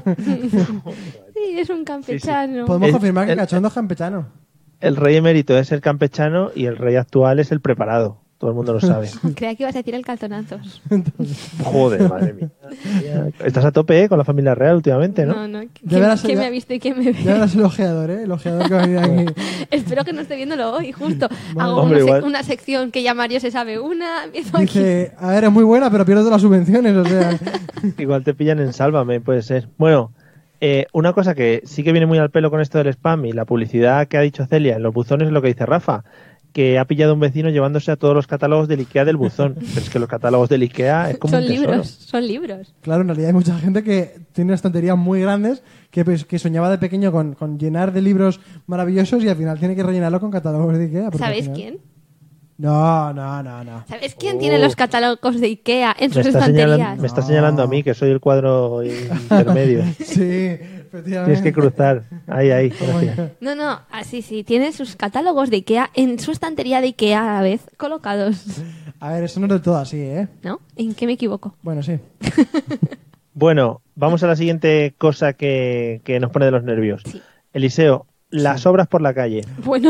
[SPEAKER 4] Sí, es un campechano.
[SPEAKER 3] Podemos
[SPEAKER 1] El-
[SPEAKER 3] confirmar que
[SPEAKER 1] el-
[SPEAKER 3] cachondo es campechano.
[SPEAKER 1] El rey emérito es el campechano y el rey actual es el preparado. Todo el mundo lo sabe.
[SPEAKER 4] Creía que ibas a decir el calzonazos.
[SPEAKER 1] Joder, madre mía. Estás a tope, ¿eh? Con la familia real últimamente, ¿no?
[SPEAKER 4] No.
[SPEAKER 3] Ya
[SPEAKER 4] ¿Quién,
[SPEAKER 3] verás,
[SPEAKER 4] quién
[SPEAKER 3] ya-
[SPEAKER 4] me ha visto y quién me ve?
[SPEAKER 3] Ya verás el ojeador, ¿eh? El ojeador que va a venir aquí.
[SPEAKER 4] Espero que no esté viéndolo hoy, justo. Hago
[SPEAKER 1] Hombre, igual.
[SPEAKER 4] una sección que ya Mario se sabe una. Empiezo aquí.
[SPEAKER 3] Dice, a ver, es muy buena, pero pierdo todas las subvenciones, o sea...
[SPEAKER 1] Igual te pillan en Sálvame, puede ser. Bueno, una cosa que sí que viene muy al pelo con esto del spam y la publicidad que ha dicho Celia en los buzones es lo que dice Rafa, que ha pillado un vecino llevándose a todos los catálogos del IKEA del buzón. Pero es que los catálogos del IKEA es como
[SPEAKER 4] Son
[SPEAKER 1] un tesoro.
[SPEAKER 4] libros, son libros.
[SPEAKER 3] Claro, en realidad hay mucha gente que tiene unas tonterías muy grandes que soñaba de pequeño con llenar de libros maravillosos y al final tiene que rellenarlo con catálogos de Ikea. porque al
[SPEAKER 4] ¿Sabéis
[SPEAKER 3] final-
[SPEAKER 4] quién?
[SPEAKER 3] No.
[SPEAKER 4] ¿Sabes quién tiene los catálogos de IKEA en sus
[SPEAKER 1] Me
[SPEAKER 4] estanterías?
[SPEAKER 1] está señalando a mí, que soy el cuadro intermedio.
[SPEAKER 3] Sí, efectivamente.
[SPEAKER 1] Tienes que cruzar. Ahí, gracias.
[SPEAKER 4] No, así sí, tiene sus catálogos de IKEA en su estantería de IKEA a la vez colocados.
[SPEAKER 3] A ver, eso no es del todo así, ¿eh?
[SPEAKER 4] ¿No? ¿En qué me equivoco?
[SPEAKER 3] Bueno, sí.
[SPEAKER 1] Bueno, vamos a la siguiente cosa que nos pone de los nervios.
[SPEAKER 4] Sí.
[SPEAKER 1] Eliseo, las obras por la calle.
[SPEAKER 4] Bueno,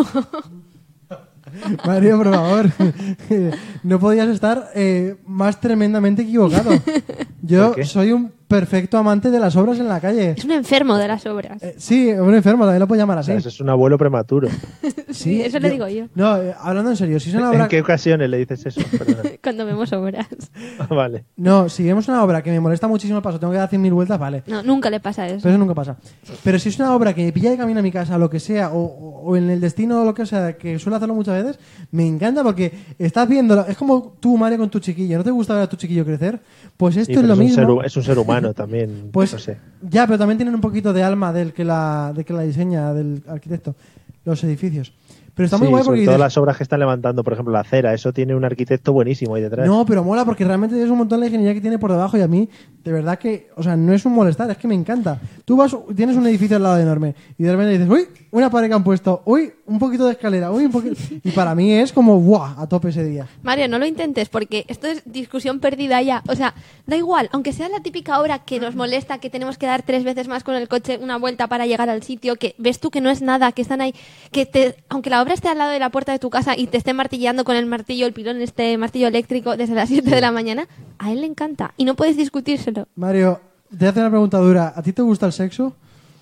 [SPEAKER 3] Mario, por favor. No podías estar más tremendamente equivocado. Yo soy un perfecto amante de las obras en la calle.
[SPEAKER 4] Es un enfermo de las obras.
[SPEAKER 3] Sí, un enfermo, también lo puedo llamar así.
[SPEAKER 1] O sea, eso es un abuelo prematuro.
[SPEAKER 4] Sí, eso le digo yo.
[SPEAKER 3] No, hablando en serio, si es una obra...
[SPEAKER 1] ¿En qué ocasiones le dices eso? Perdona.
[SPEAKER 4] Cuando vemos obras.
[SPEAKER 1] Vale.
[SPEAKER 3] No, si vemos una obra que me molesta muchísimo el paso, tengo que dar 100.000 vueltas, vale.
[SPEAKER 4] No, nunca le pasa eso.
[SPEAKER 3] Pero eso nunca pasa. Pero si es una obra que me pilla de camino a mi casa, lo que sea, o en el destino o lo que sea, que suelo hacerlo muchas veces, me encanta porque estás viendo... Es como tú, Mario, con tu chiquillo. ¿No te gusta ver a tu chiquillo crecer? Pues esto
[SPEAKER 1] Sí,
[SPEAKER 3] es lo mismo.
[SPEAKER 1] Es un ser humano también.
[SPEAKER 3] Pues
[SPEAKER 1] no sé.
[SPEAKER 3] ya, pero también tienen un poquito de alma del que la diseña, del arquitecto, los edificios. Pero está muy guay porque
[SPEAKER 1] sobre todo las obras que están levantando, por ejemplo, la acera, eso tiene un arquitecto buenísimo ahí detrás.
[SPEAKER 3] No, pero mola porque realmente es un montón la ingeniería que tiene por debajo y a mí, de verdad que, o sea, no es un molestar, es que me encanta. Tú tienes un edificio al lado enorme y de repente dices, uy, una pared que han puesto, uy, un poquito de escalera, uy, un poquito... Y para mí es como, ¡buah!, a tope ese día.
[SPEAKER 4] Mario, no lo intentes porque esto es discusión perdida ya. O sea, da igual, aunque sea la típica obra que nos molesta, que tenemos que dar 3 veces más con el coche una vuelta para llegar al sitio, que ves tú que no es nada, que están ahí, aunque la obra esté al lado de la puerta de tu casa y te esté martillando con el martillo, el pilón, este martillo eléctrico desde las 7 de la mañana, a él le encanta y no puedes discutírselo.
[SPEAKER 3] Mario, te hace una pregunta dura. ¿A ti te gusta el sexo?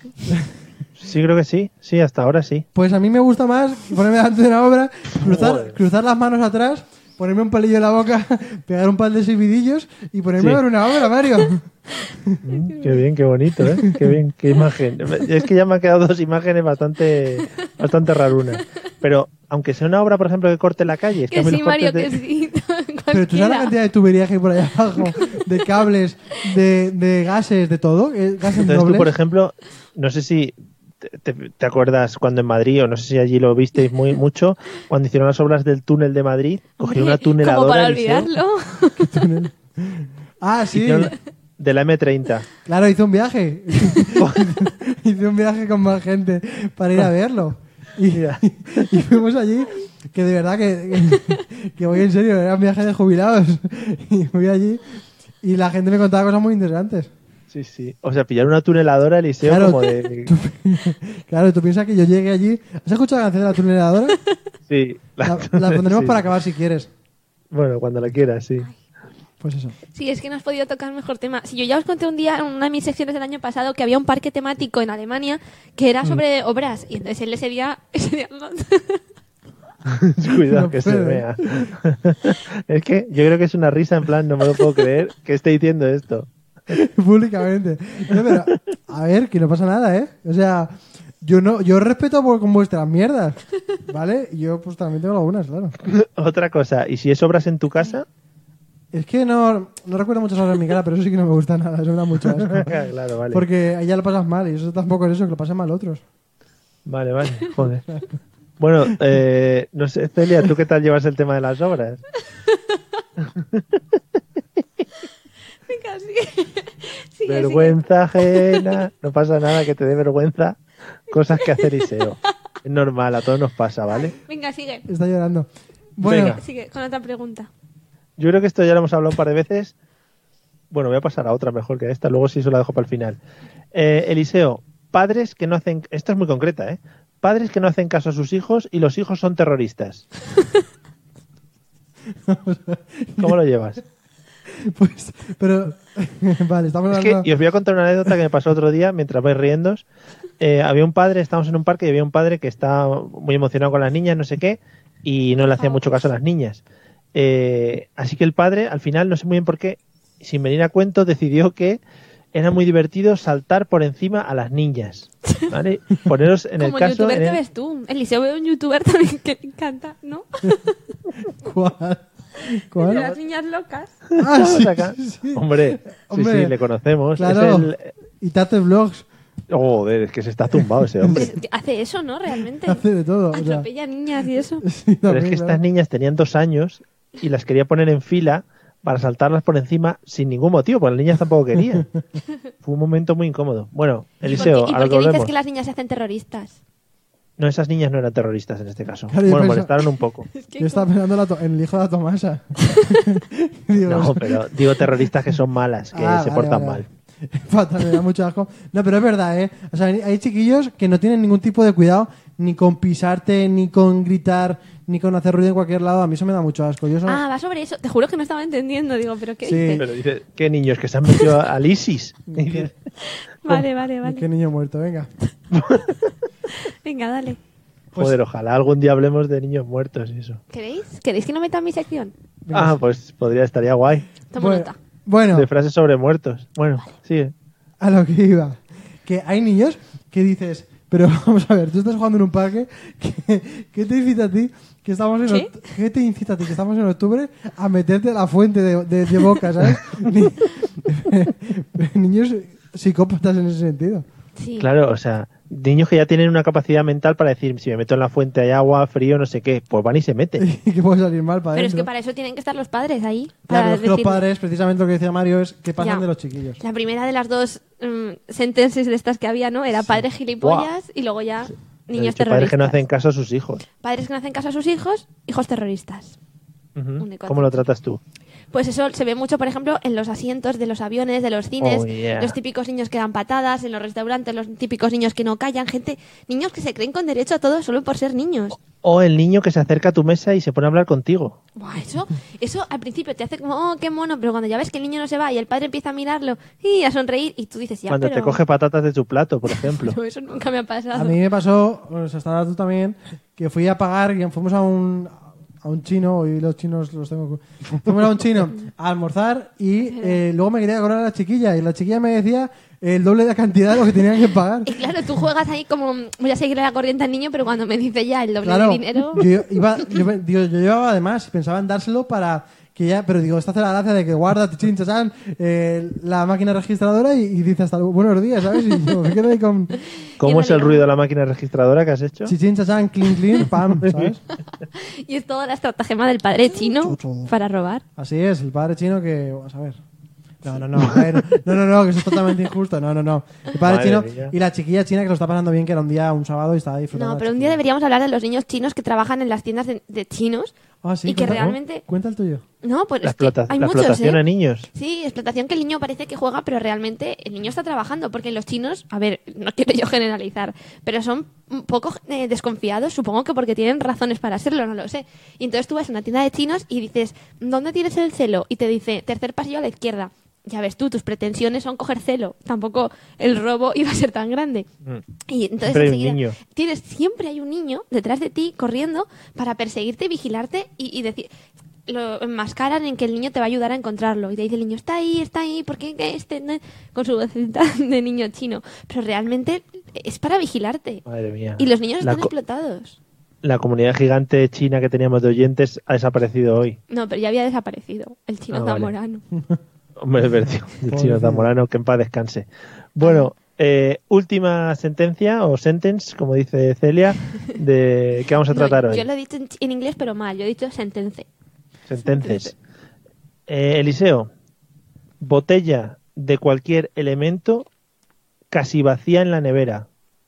[SPEAKER 1] Sí, creo que sí. Sí, hasta ahora sí.
[SPEAKER 3] Pues a mí me gusta más ponerme delante de una obra, cruzar las manos atrás, ponerme un palillo en la boca, pegar un par de silbidillos y ponerme a ver una obra, Mario.
[SPEAKER 1] Qué bien, qué bonito, ¿eh? Qué bien, qué imagen. Es que ya me han quedado 2 imágenes bastante rarunas. Pero, aunque sea una obra, por ejemplo, que corte la calle... Es
[SPEAKER 4] que
[SPEAKER 1] a mí
[SPEAKER 4] sí,
[SPEAKER 1] los
[SPEAKER 4] Mario,
[SPEAKER 1] cortes
[SPEAKER 4] que sí.
[SPEAKER 3] Pero tú sabes la cantidad de tubería que hay por allá abajo, de cables, de gases, de todo. Gases
[SPEAKER 1] Entonces
[SPEAKER 3] nobles.
[SPEAKER 1] tú, por ejemplo, no sé si te acuerdas cuando en Madrid, o no sé si allí lo visteis mucho, cuando hicieron las obras del túnel de Madrid, cogieron una tuneladora...
[SPEAKER 4] Como para
[SPEAKER 1] Eliseo,
[SPEAKER 4] olvidarlo.
[SPEAKER 3] Ah, sí.
[SPEAKER 1] de la M30.
[SPEAKER 3] Claro, hice un viaje. Hice un viaje con más gente para ir a verlo. Y fuimos allí, que de verdad que voy en serio, era un viaje de jubilados. Y fui allí y la gente me contaba cosas muy interesantes.
[SPEAKER 1] Sí, sí. O sea, pillar una tuneladora, Eliseo,
[SPEAKER 3] Claro,
[SPEAKER 1] como de...
[SPEAKER 3] Claro, tú piensas que yo llegué allí... ¿Has escuchado la canción de la tuneladora?
[SPEAKER 1] Sí.
[SPEAKER 3] La pondremos
[SPEAKER 1] sí.
[SPEAKER 3] para acabar si quieres.
[SPEAKER 1] Bueno, cuando la quieras, sí.
[SPEAKER 3] Pues eso.
[SPEAKER 4] Sí, es que no has podido tocar mejor tema. Si yo ya os conté un día en una de mis secciones del año pasado que había un parque temático en Alemania que era sobre obras. Y entonces él ese día
[SPEAKER 1] Cuidado,
[SPEAKER 3] No
[SPEAKER 1] que
[SPEAKER 3] puede.
[SPEAKER 1] se vea. Es que yo creo que es una risa, en plan, no me lo puedo creer que esté diciendo esto.
[SPEAKER 3] Públicamente. No, pero, a ver, que no pasa nada, ¿eh? O sea, yo respeto con vuestras mierdas, ¿vale? Y yo pues también tengo algunas, claro.
[SPEAKER 1] Otra cosa, ¿y si es obras en tu casa?
[SPEAKER 3] Es que no recuerdo muchas horas en mi cara, pero eso sí que no me gusta nada, eso me da mucho asco.
[SPEAKER 1] Claro, vale.
[SPEAKER 3] Porque ahí ya lo pasas mal y eso tampoco es eso, que lo pasen mal otros.
[SPEAKER 1] Vale, joder. Bueno, no sé, Celia, ¿tú qué tal llevas el tema de las obras?
[SPEAKER 4] Venga, sigue.
[SPEAKER 1] Vergüenza ajena. No pasa nada que te dé vergüenza. Cosas que hace Eliseo. Es normal, a todos nos pasa, ¿vale?
[SPEAKER 4] Venga, sigue.
[SPEAKER 3] Está llorando. Bueno,
[SPEAKER 1] Venga.
[SPEAKER 4] Sigue con otra pregunta.
[SPEAKER 1] Yo creo que esto ya lo hemos hablado un par de veces. Bueno, voy a pasar a otra mejor que esta. Luego sí se la dejo para el final. Eliseo, padres que no hacen... Esta es muy concreta, ¿eh? Padres que no hacen caso a sus hijos y los hijos son terroristas. ¿Cómo lo llevas?
[SPEAKER 3] pues, pero... vale, estamos
[SPEAKER 1] Es
[SPEAKER 3] hablando...
[SPEAKER 1] que, y os voy a contar una anécdota que me pasó otro día mientras vais riendos. Había un padre, estábamos en un parque y había un padre que estaba muy emocionado con las niñas, no sé qué, y no le hacía mucho caso a las niñas. Así que el padre, al final, no sé muy bien por qué, sin venir a cuento, decidió que era muy divertido saltar por encima a las niñas, ¿vale? Poneros en el
[SPEAKER 4] Como
[SPEAKER 1] caso...
[SPEAKER 4] youtuber te ves tú. Eliseo ve un youtuber también que le encanta, ¿no?
[SPEAKER 3] ¿Cuál?
[SPEAKER 4] De las niñas locas.
[SPEAKER 3] Ah,
[SPEAKER 1] Vamos
[SPEAKER 3] sí,
[SPEAKER 1] acá.
[SPEAKER 3] sí.
[SPEAKER 1] Hombre,
[SPEAKER 3] Hombre,
[SPEAKER 1] sí, le conocemos.
[SPEAKER 3] Claro.
[SPEAKER 1] Es el...
[SPEAKER 3] Y Tate Vlogs
[SPEAKER 1] Joder, es que se está tumbado ese hombre.
[SPEAKER 4] Pues hace eso, ¿no? Realmente.
[SPEAKER 3] hace de todo. O sea,
[SPEAKER 4] Atropella niñas y eso.
[SPEAKER 3] sí,
[SPEAKER 1] Pero
[SPEAKER 3] también,
[SPEAKER 1] es que
[SPEAKER 3] claro.
[SPEAKER 1] estas niñas tenían 2 años y las quería poner en fila para saltarlas por encima sin ningún motivo, porque las niñas tampoco querían. Fue un momento muy incómodo. Bueno, Eliseo,
[SPEAKER 4] ¿Y
[SPEAKER 1] a
[SPEAKER 4] por
[SPEAKER 1] lo que
[SPEAKER 4] qué dices
[SPEAKER 1] volvemos.
[SPEAKER 4] que las niñas se hacen terroristas?
[SPEAKER 1] No, esas niñas no eran terroristas en este caso.
[SPEAKER 3] Claro, yo
[SPEAKER 1] Bueno,
[SPEAKER 3] pensaba-
[SPEAKER 1] molestaron un poco.
[SPEAKER 3] Yo estaba pensando en el hijo de la Tomasa. Digo,
[SPEAKER 1] No, pero digo terroristas que son malas, que se
[SPEAKER 3] vale,
[SPEAKER 1] portan
[SPEAKER 3] vale,
[SPEAKER 1] mal.
[SPEAKER 3] vale. Fatal, me da mucho asco. No, pero es verdad, ¿eh? O sea, hay chiquillos que no tienen ningún tipo de cuidado ni con pisarte, ni con gritar, ni con hacer ruido en cualquier lado. A mí eso me da mucho asco.
[SPEAKER 4] Ah, va sobre eso. Te juro que no estaba entendiendo. Digo, ¿pero qué
[SPEAKER 3] Sí.
[SPEAKER 4] dices?
[SPEAKER 1] Pero dice, ¿qué niños que se han metido al ISIS?
[SPEAKER 4] Vale.
[SPEAKER 3] Qué niño muerto, venga.
[SPEAKER 4] Venga, dale.
[SPEAKER 1] Joder, ojalá algún día hablemos de niños muertos y eso.
[SPEAKER 4] ¿Queréis que no meta mi sección?
[SPEAKER 1] Ah, pues estaría guay.
[SPEAKER 4] Toma nota.
[SPEAKER 3] Bueno,
[SPEAKER 1] De frases sobre muertos. Bueno, sigue.
[SPEAKER 3] a lo que iba. Que hay niños que dices, pero vamos a ver, tú estás jugando en un parque, ¿qué te incita a ti? Que estamos en ¿Qué te incita a ti? Que estamos en octubre a meterte a la fuente de boca, ¿sabes? Niños psicópatas en ese sentido.
[SPEAKER 4] Sí.
[SPEAKER 1] Claro, o sea, niños que ya tienen una capacidad mental para decir, si me meto en la fuente hay agua, frío, no sé qué, pues van y se meten.
[SPEAKER 3] Y que puede salir mal para
[SPEAKER 4] Pero es
[SPEAKER 3] adentro.
[SPEAKER 4] que para eso tienen que estar los padres ahí.
[SPEAKER 3] Ya,
[SPEAKER 4] Para
[SPEAKER 3] pero es que los
[SPEAKER 4] decir-
[SPEAKER 3] padres, precisamente lo que decía Mario, es que pasan
[SPEAKER 4] Ya.
[SPEAKER 3] de los chiquillos.
[SPEAKER 4] La primera de las dos sentencias de estas que había, ¿no? Era padres gilipollas y luego ya
[SPEAKER 1] He
[SPEAKER 4] niños
[SPEAKER 1] dicho, padres
[SPEAKER 4] terroristas.
[SPEAKER 1] que no hacen caso a sus hijos.
[SPEAKER 4] Padres que no hacen caso a sus hijos, hijos terroristas.
[SPEAKER 1] Ujú.
[SPEAKER 4] Un ecote.
[SPEAKER 1] ¿Cómo lo tratas tú?
[SPEAKER 4] Pues eso se ve mucho, por ejemplo, en los asientos de los aviones, de los cines,
[SPEAKER 1] Oh, yeah.
[SPEAKER 4] los típicos niños que dan patadas, en los restaurantes, los típicos niños que no callan, niños que se creen con derecho a todo solo por ser niños.
[SPEAKER 1] O el niño que se acerca a tu mesa y se pone a hablar contigo.
[SPEAKER 4] Buah, eso al principio te hace como, oh, qué mono, pero cuando ya ves que el niño no se va y el padre empieza a mirarlo y a sonreír y tú dices, ya,
[SPEAKER 1] Cuando
[SPEAKER 4] pero...
[SPEAKER 1] te coge patatas de tu plato, por ejemplo.
[SPEAKER 4] No, eso nunca me ha pasado.
[SPEAKER 3] A mí me pasó, o sea, estarás tú también, que fui a pagar y fuimos a un chino, y los chinos los tengo... Fuimos a un chino a almorzar y luego me quería cobrar a la chiquilla y la chiquilla me decía el doble de la cantidad de lo que tenían que pagar.
[SPEAKER 4] Y claro, tú juegas ahí como, voy a seguirle la corriente al niño, pero cuando me dice ya el doble
[SPEAKER 3] Claro,
[SPEAKER 4] de dinero...
[SPEAKER 3] yo llevaba además, pensaba en dárselo para que ya, pero digo, esta hace la gracia de que guarda, chin, chachán, la máquina registradora y dice hasta luego, buenos días, ¿sabes? Y yo me quedo ahí con
[SPEAKER 1] ¿Cómo
[SPEAKER 4] Y
[SPEAKER 1] es el
[SPEAKER 4] realidad-
[SPEAKER 1] ruido de la máquina registradora que has hecho?
[SPEAKER 3] chichín, chachán, clean, clean, pam, ¿sabes?
[SPEAKER 4] Y es toda la estratagema del padre chino para robar.
[SPEAKER 3] Así es, el padre chino que, vamos a ver. No, a ver, no, que eso es totalmente injusto. No. El padre
[SPEAKER 1] Madre
[SPEAKER 3] chino
[SPEAKER 1] mía.
[SPEAKER 3] y la chiquilla china que lo está pasando bien, que era un sábado y estaba disfrutando.
[SPEAKER 4] No, pero un día deberíamos hablar de los niños chinos que trabajan en las tiendas de chinos
[SPEAKER 3] Ah, sí,
[SPEAKER 4] y que
[SPEAKER 3] cuenta-
[SPEAKER 4] realmente...
[SPEAKER 3] Cuenta el tuyo.
[SPEAKER 4] No, pues
[SPEAKER 1] La,
[SPEAKER 4] es que hay
[SPEAKER 1] la
[SPEAKER 4] muchos,
[SPEAKER 1] explotación
[SPEAKER 4] ¿eh?
[SPEAKER 1] a niños.
[SPEAKER 4] Sí, explotación que el niño parece que juega, pero realmente el niño está trabajando, porque los chinos, a ver, no quiero yo generalizar, pero son un poco desconfiados, supongo que porque tienen razones para serlo, no lo sé. Y entonces tú vas a una tienda de chinos y dices, ¿dónde tienes el celo? Y te dice, tercer pasillo a la izquierda. Ya ves tú, tus pretensiones son coger celo. Tampoco el robo iba a ser tan grande. Y entonces
[SPEAKER 1] Siempre hay un
[SPEAKER 4] enseguida
[SPEAKER 1] niño.
[SPEAKER 4] siempre hay un niño detrás de ti corriendo para perseguirte, vigilarte y decir... Lo enmascaran en que el niño te va a ayudar a encontrarlo. Y te dice el niño, está ahí, ¿por qué no?" Con su vocecita de niño chino. Pero realmente es para vigilarte.
[SPEAKER 1] Madre mía.
[SPEAKER 4] Y los niños
[SPEAKER 1] La
[SPEAKER 4] están
[SPEAKER 1] co-
[SPEAKER 4] explotados.
[SPEAKER 1] La comunidad gigante china que teníamos de oyentes ha desaparecido hoy.
[SPEAKER 4] No, pero ya había desaparecido. El chino
[SPEAKER 1] Ah, vale.
[SPEAKER 4] zamorano.
[SPEAKER 1] Hombre, el chino
[SPEAKER 3] Pobrecillo.
[SPEAKER 1] zamorano, que en paz descanse. Bueno, última sentencia o sentence, como dice Celia, de que vamos a
[SPEAKER 4] No,
[SPEAKER 1] tratar hoy.
[SPEAKER 4] yo lo he dicho en inglés, pero mal. Yo he dicho sentence.
[SPEAKER 1] Sentences. Eliseo, botella de cualquier elemento casi vacía en la nevera.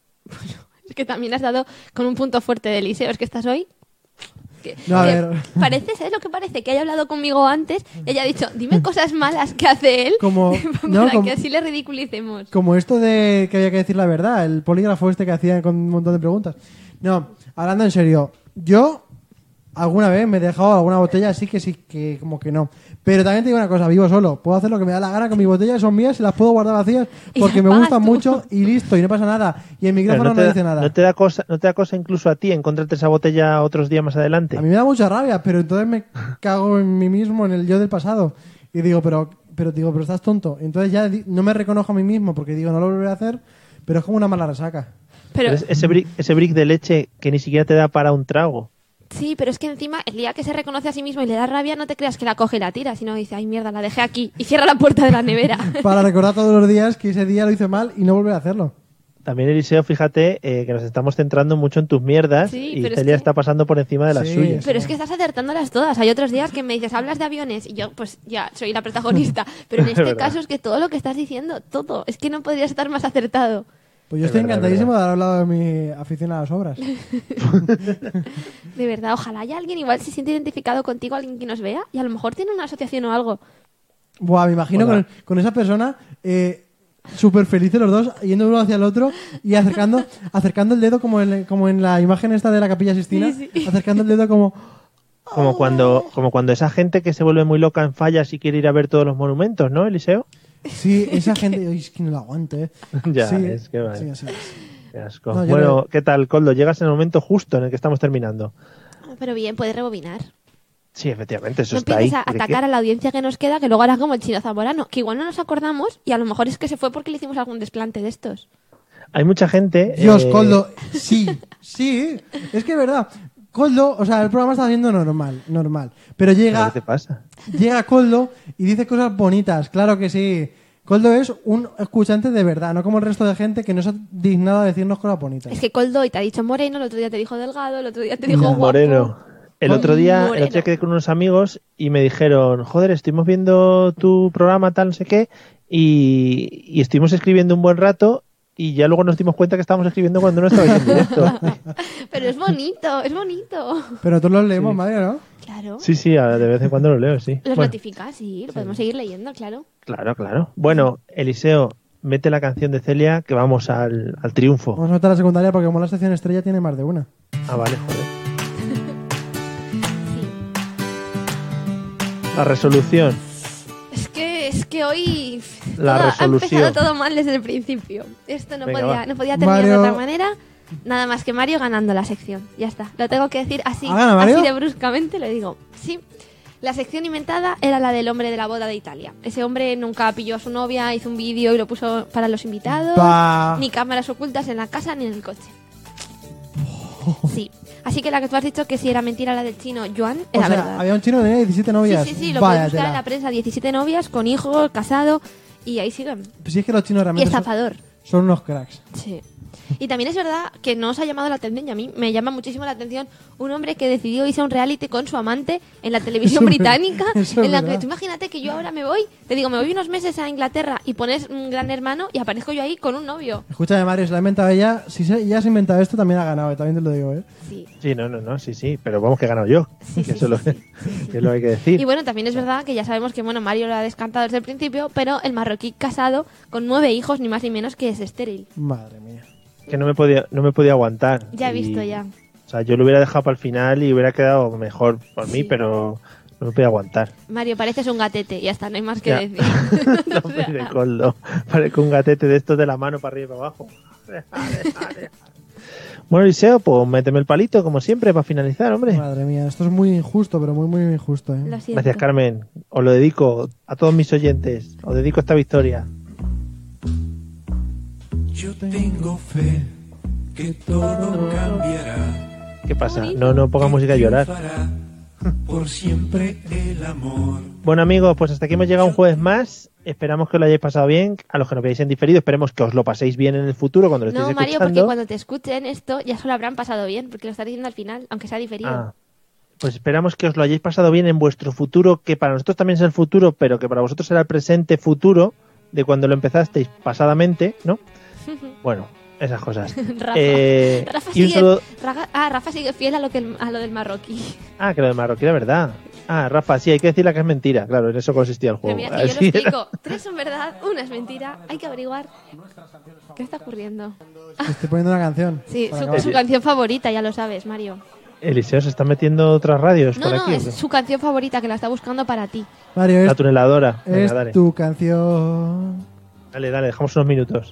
[SPEAKER 4] Es que también has dado con un punto fuerte de Eliseo. Es que estás hoy...
[SPEAKER 3] No, a ver.
[SPEAKER 4] Parece, ¿sabes lo que parece? Que haya hablado conmigo antes y haya dicho, dime cosas malas que hace él
[SPEAKER 3] Como-
[SPEAKER 4] para
[SPEAKER 3] no, como-
[SPEAKER 4] que así le ridiculicemos.
[SPEAKER 3] Como esto de que había que decir la verdad, el polígrafo este que hacía con un montón de preguntas. No, hablando en serio, yo alguna vez me he dejado alguna botella, sí, que como que no. Pero también te digo una cosa, vivo solo, puedo hacer lo que me da la gana con mis botellas, son mías y las puedo guardar vacías
[SPEAKER 4] Y
[SPEAKER 3] porque
[SPEAKER 4] las
[SPEAKER 3] me
[SPEAKER 4] pagas
[SPEAKER 3] gustan
[SPEAKER 4] tú.
[SPEAKER 3] mucho y listo, y no pasa nada. Y el
[SPEAKER 1] Pero
[SPEAKER 3] micrófono no, dice nada.
[SPEAKER 1] ¿No te da cosa incluso a ti encontrarte esa botella otros días más adelante?
[SPEAKER 3] A mí me da mucha rabia, pero entonces me cago en mí mismo, en el yo del pasado. Y digo, pero estás tonto. Entonces ya no me reconozco a mí mismo porque digo, no lo volveré a hacer, pero es como una mala resaca.
[SPEAKER 4] Pero,
[SPEAKER 1] Ese brick de leche que ni siquiera te da para un trago.
[SPEAKER 4] sí, pero es que encima el día que se reconoce a sí mismo y le da rabia, no te creas que la coge y la tira, sino dice, ay mierda, la dejé aquí y cierra la puerta de la nevera.
[SPEAKER 3] Para recordar todos los días que ese día lo hice mal y no volver a hacerlo.
[SPEAKER 1] También, Eliseo, fíjate que nos estamos centrando mucho en tus mierdas
[SPEAKER 4] Sí,
[SPEAKER 1] y
[SPEAKER 4] pero es
[SPEAKER 1] Celia
[SPEAKER 4] que-
[SPEAKER 1] está pasando por encima de las
[SPEAKER 3] Sí,
[SPEAKER 1] suyas.
[SPEAKER 4] Pero es que estás acertándolas todas. Hay otros días que me dices, hablas de aviones y yo, pues ya, soy la protagonista. Pero en
[SPEAKER 1] Es
[SPEAKER 4] este
[SPEAKER 1] verdad.
[SPEAKER 4] caso es que todo lo que estás diciendo, todo, es que no podrías estar más acertado.
[SPEAKER 3] Pues yo
[SPEAKER 1] Es
[SPEAKER 3] estoy
[SPEAKER 1] verdad,
[SPEAKER 3] encantadísimo de haber hablado de mi afición a las obras.
[SPEAKER 4] De verdad, ojalá haya alguien igual se siente identificado contigo, alguien que nos vea y a lo mejor tiene una asociación o algo.
[SPEAKER 3] Buah, me imagino
[SPEAKER 1] Hola.
[SPEAKER 3] con esa persona súper felices los dos, yendo uno hacia el otro y acercando el dedo como en la imagen esta de la Capilla Sixtina, acercando el dedo como...
[SPEAKER 1] Como cuando esa gente que se vuelve muy loca en Fallas y quiere ir a ver todos los monumentos, ¿no, Eliseo?
[SPEAKER 3] Sí, esa gente... Ay, es que no lo aguanto, ¿eh?
[SPEAKER 1] Ya,
[SPEAKER 3] sí,
[SPEAKER 1] es que vale.
[SPEAKER 3] Sí, así es.
[SPEAKER 1] Qué asco.
[SPEAKER 3] No,
[SPEAKER 1] bueno, ¿qué tal, Coldo? Llegas en el momento justo en el que estamos terminando.
[SPEAKER 4] Pero bien, puedes rebobinar.
[SPEAKER 1] Sí, efectivamente, eso
[SPEAKER 4] No
[SPEAKER 1] está ahí.
[SPEAKER 4] empieces a atacar a la audiencia que nos queda, que luego harás como el Chino Zamorano, que igual no nos acordamos y a lo mejor es que se fue porque le hicimos algún desplante de estos.
[SPEAKER 1] Hay mucha gente...
[SPEAKER 3] Dios, Coldo, sí, es que es verdad. Coldo, o sea, el programa está haciendo normal, pero llega...
[SPEAKER 1] ¿Qué te pasa?
[SPEAKER 3] Llega Coldo y dice cosas bonitas, claro que sí. Coldo es un escuchante de verdad, no como el resto de gente que no se ha dignado a decirnos cosas bonitas.
[SPEAKER 4] Es que Coldo hoy te ha dicho moreno, el otro día te dijo delgado, el otro día te dijo guapo.
[SPEAKER 1] Moreno. El otro día quedé con unos amigos y me dijeron, joder, estuvimos viendo tu programa, tal, no sé qué, y estuvimos escribiendo un buen rato y ya luego nos dimos cuenta que estábamos escribiendo cuando no estabais en directo.
[SPEAKER 4] Pero es bonito, es bonito.
[SPEAKER 3] Pero tú los leemos, Mario, ¿no?
[SPEAKER 4] Claro.
[SPEAKER 1] Sí, de vez en cuando lo leo, sí.
[SPEAKER 4] Los notificas, sí, lo podemos seguir leyendo, claro.
[SPEAKER 1] Claro. Bueno, Eliseo, mete la canción de Celia que vamos al triunfo.
[SPEAKER 3] Vamos a meter la secundaria porque como la sección estrella tiene más de una.
[SPEAKER 1] Ah, vale, joder.
[SPEAKER 4] Sí.
[SPEAKER 1] La resolución.
[SPEAKER 4] Es que hoy
[SPEAKER 1] Ha
[SPEAKER 4] empezado todo mal desde el principio. Esto no podía terminar de otra manera. Nada más que Mario ganando la sección. Ya está. Lo tengo que decir así, así de bruscamente, le digo. Sí. La sección inventada era la del hombre de la boda de Italia. Ese hombre nunca pilló a su novia, hizo un vídeo y lo puso para los invitados. Ni cámaras ocultas en la casa ni en el coche. Sí. Así que la que tú has dicho que si era mentira la del chino Joan, era verdad.
[SPEAKER 3] Había un chino que tenía 17 novias.
[SPEAKER 4] Sí, lo puedes buscar en la prensa. 17 novias, con hijos, casado, y ahí siguen.
[SPEAKER 3] Pues sí, es que los chinos realmente
[SPEAKER 4] y estafador.
[SPEAKER 3] Son unos cracks.
[SPEAKER 4] Sí. Y también es verdad que no os ha llamado la atención, y a mí me llama muchísimo la atención un hombre que decidió irse a un reality con su amante en la televisión británica, en la que tú imagínate que yo ahora me voy unos meses a Inglaterra y pones un Gran Hermano y aparezco yo ahí con un novio.
[SPEAKER 3] Escúchame, Mario, se la ha inventado ella. Si ya se ha inventado esto, también ha ganado, también te lo digo, ¿eh?
[SPEAKER 4] Sí.
[SPEAKER 1] Sí, no, sí, pero vamos que he ganado yo.
[SPEAKER 4] Sí,
[SPEAKER 1] que eso es lo que hay que decir.
[SPEAKER 4] Y bueno, también es verdad que ya sabemos que Mario lo ha descantado desde el principio, pero el marroquí casado con 9 hijos, ni más ni menos, que es estéril.
[SPEAKER 3] Madre mía.
[SPEAKER 1] Que no me podía aguantar.
[SPEAKER 4] Ya he visto, ya.
[SPEAKER 1] O sea, yo lo hubiera dejado para el final y hubiera quedado mejor por mí, pero no me podía aguantar.
[SPEAKER 4] Mario, pareces un gatete, ya está, no hay más que decir.
[SPEAKER 1] No me de Coldo. Parezco un gatete de estos de la mano para arriba y para abajo. Bueno, Eliseo, pues méteme el palito, como siempre, para finalizar, hombre.
[SPEAKER 3] Madre mía, esto es muy injusto, pero muy, muy injusto, ¿eh?
[SPEAKER 4] Lo siento.
[SPEAKER 1] Gracias, Carmen. Os lo dedico a todos mis oyentes. Os dedico esta victoria.
[SPEAKER 6] Yo tengo fe que todo cambiará.
[SPEAKER 1] ¿Qué pasa? No ponga música a llorar.
[SPEAKER 6] Por siempre el amor.
[SPEAKER 1] Bueno, amigos, pues hasta aquí hemos llegado un jueves más. Esperamos que os lo hayáis pasado bien. A los que nos veáis en diferido, esperemos que os lo paséis bien en el futuro cuando lo estéis escuchando.
[SPEAKER 4] No, Mario, porque cuando te escuchen esto ya se lo habrán pasado bien, porque lo estás diciendo al final, aunque sea diferido.
[SPEAKER 1] Pues esperamos que os lo hayáis pasado bien en vuestro futuro, que para nosotros también es el futuro, pero que para vosotros será el presente futuro de cuando lo empezasteis pasadamente, ¿no? Bueno, esas cosas.
[SPEAKER 4] Rafa sigue fiel a lo del marroquí.
[SPEAKER 1] Que lo del marroquí era verdad. Rafa, sí, hay que decirle que es mentira. Claro, en eso consistía el juego.
[SPEAKER 4] Mira, que yo lo explico. 3 son verdad, 1 es mentira. Hay que averiguar. ¿Qué está ocurriendo?
[SPEAKER 3] Estoy poniendo una canción.
[SPEAKER 4] Sí, su canción favorita, ya lo sabes, Mario.
[SPEAKER 1] Eliseo se está metiendo otras radios por aquí.
[SPEAKER 4] No, es su canción favorita, que la está buscando para ti.
[SPEAKER 3] Mario,
[SPEAKER 1] la tuneladora.
[SPEAKER 3] Venga, dale. Tu canción.
[SPEAKER 1] Dale, dejamos unos minutos.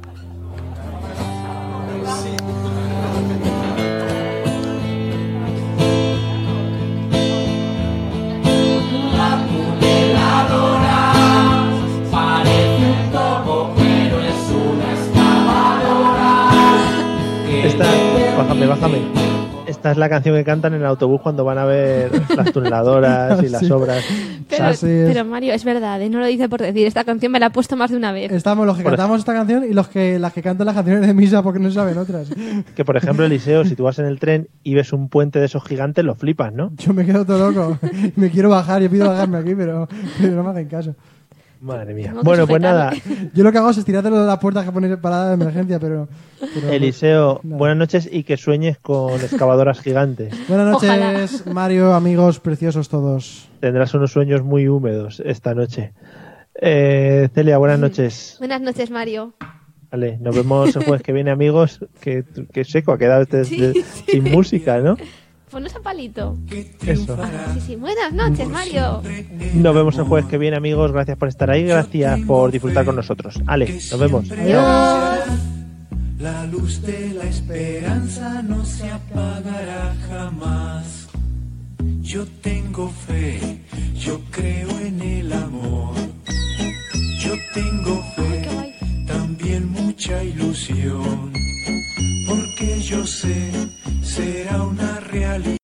[SPEAKER 1] Bájame. Esta es la canción que cantan en el autobús cuando van a ver las tuneladoras y las obras.
[SPEAKER 4] Pero Mario, es verdad, no lo dice por decir. Esta canción me la he puesto más de una vez.
[SPEAKER 3] Estamos los que cantamos esta canción y las que cantan las canciones de misa porque no saben otras.
[SPEAKER 1] Que por ejemplo, Eliseo, si tú vas en el tren y ves un puente de esos gigantes, lo flipas, ¿no?
[SPEAKER 3] Yo me quedo todo loco. Me quiero bajar, yo pido bajarme aquí, pero no me hacen caso.
[SPEAKER 1] Madre mía. Bueno, pues nada.
[SPEAKER 3] Yo lo que hago es estirártelo de las puertas que poner parada de emergencia, pero
[SPEAKER 1] Eliseo, buenas noches y que sueñes con excavadoras gigantes.
[SPEAKER 3] Buenas noches, Ojalá. Mario, amigos preciosos todos.
[SPEAKER 1] Tendrás unos sueños muy húmedos esta noche. Celia, buenas noches.
[SPEAKER 4] Buenas noches, Mario.
[SPEAKER 1] Vale, nos vemos el jueves que viene, amigos. Que seco ha quedado sin música, ¿no?
[SPEAKER 4] Ponos a palito.
[SPEAKER 1] Eso.
[SPEAKER 4] Sí. Buenas noches, Mario.
[SPEAKER 1] Nos vemos el jueves que viene, amigos. Gracias por estar ahí. Gracias por disfrutar con nosotros. Ale, nos vemos.
[SPEAKER 4] Adiós.
[SPEAKER 6] La luz de la esperanza no se apagará jamás. Yo tengo fe, yo creo en el amor. Yo tengo fe, también mucha ilusión. Porque yo sé, será una realidad.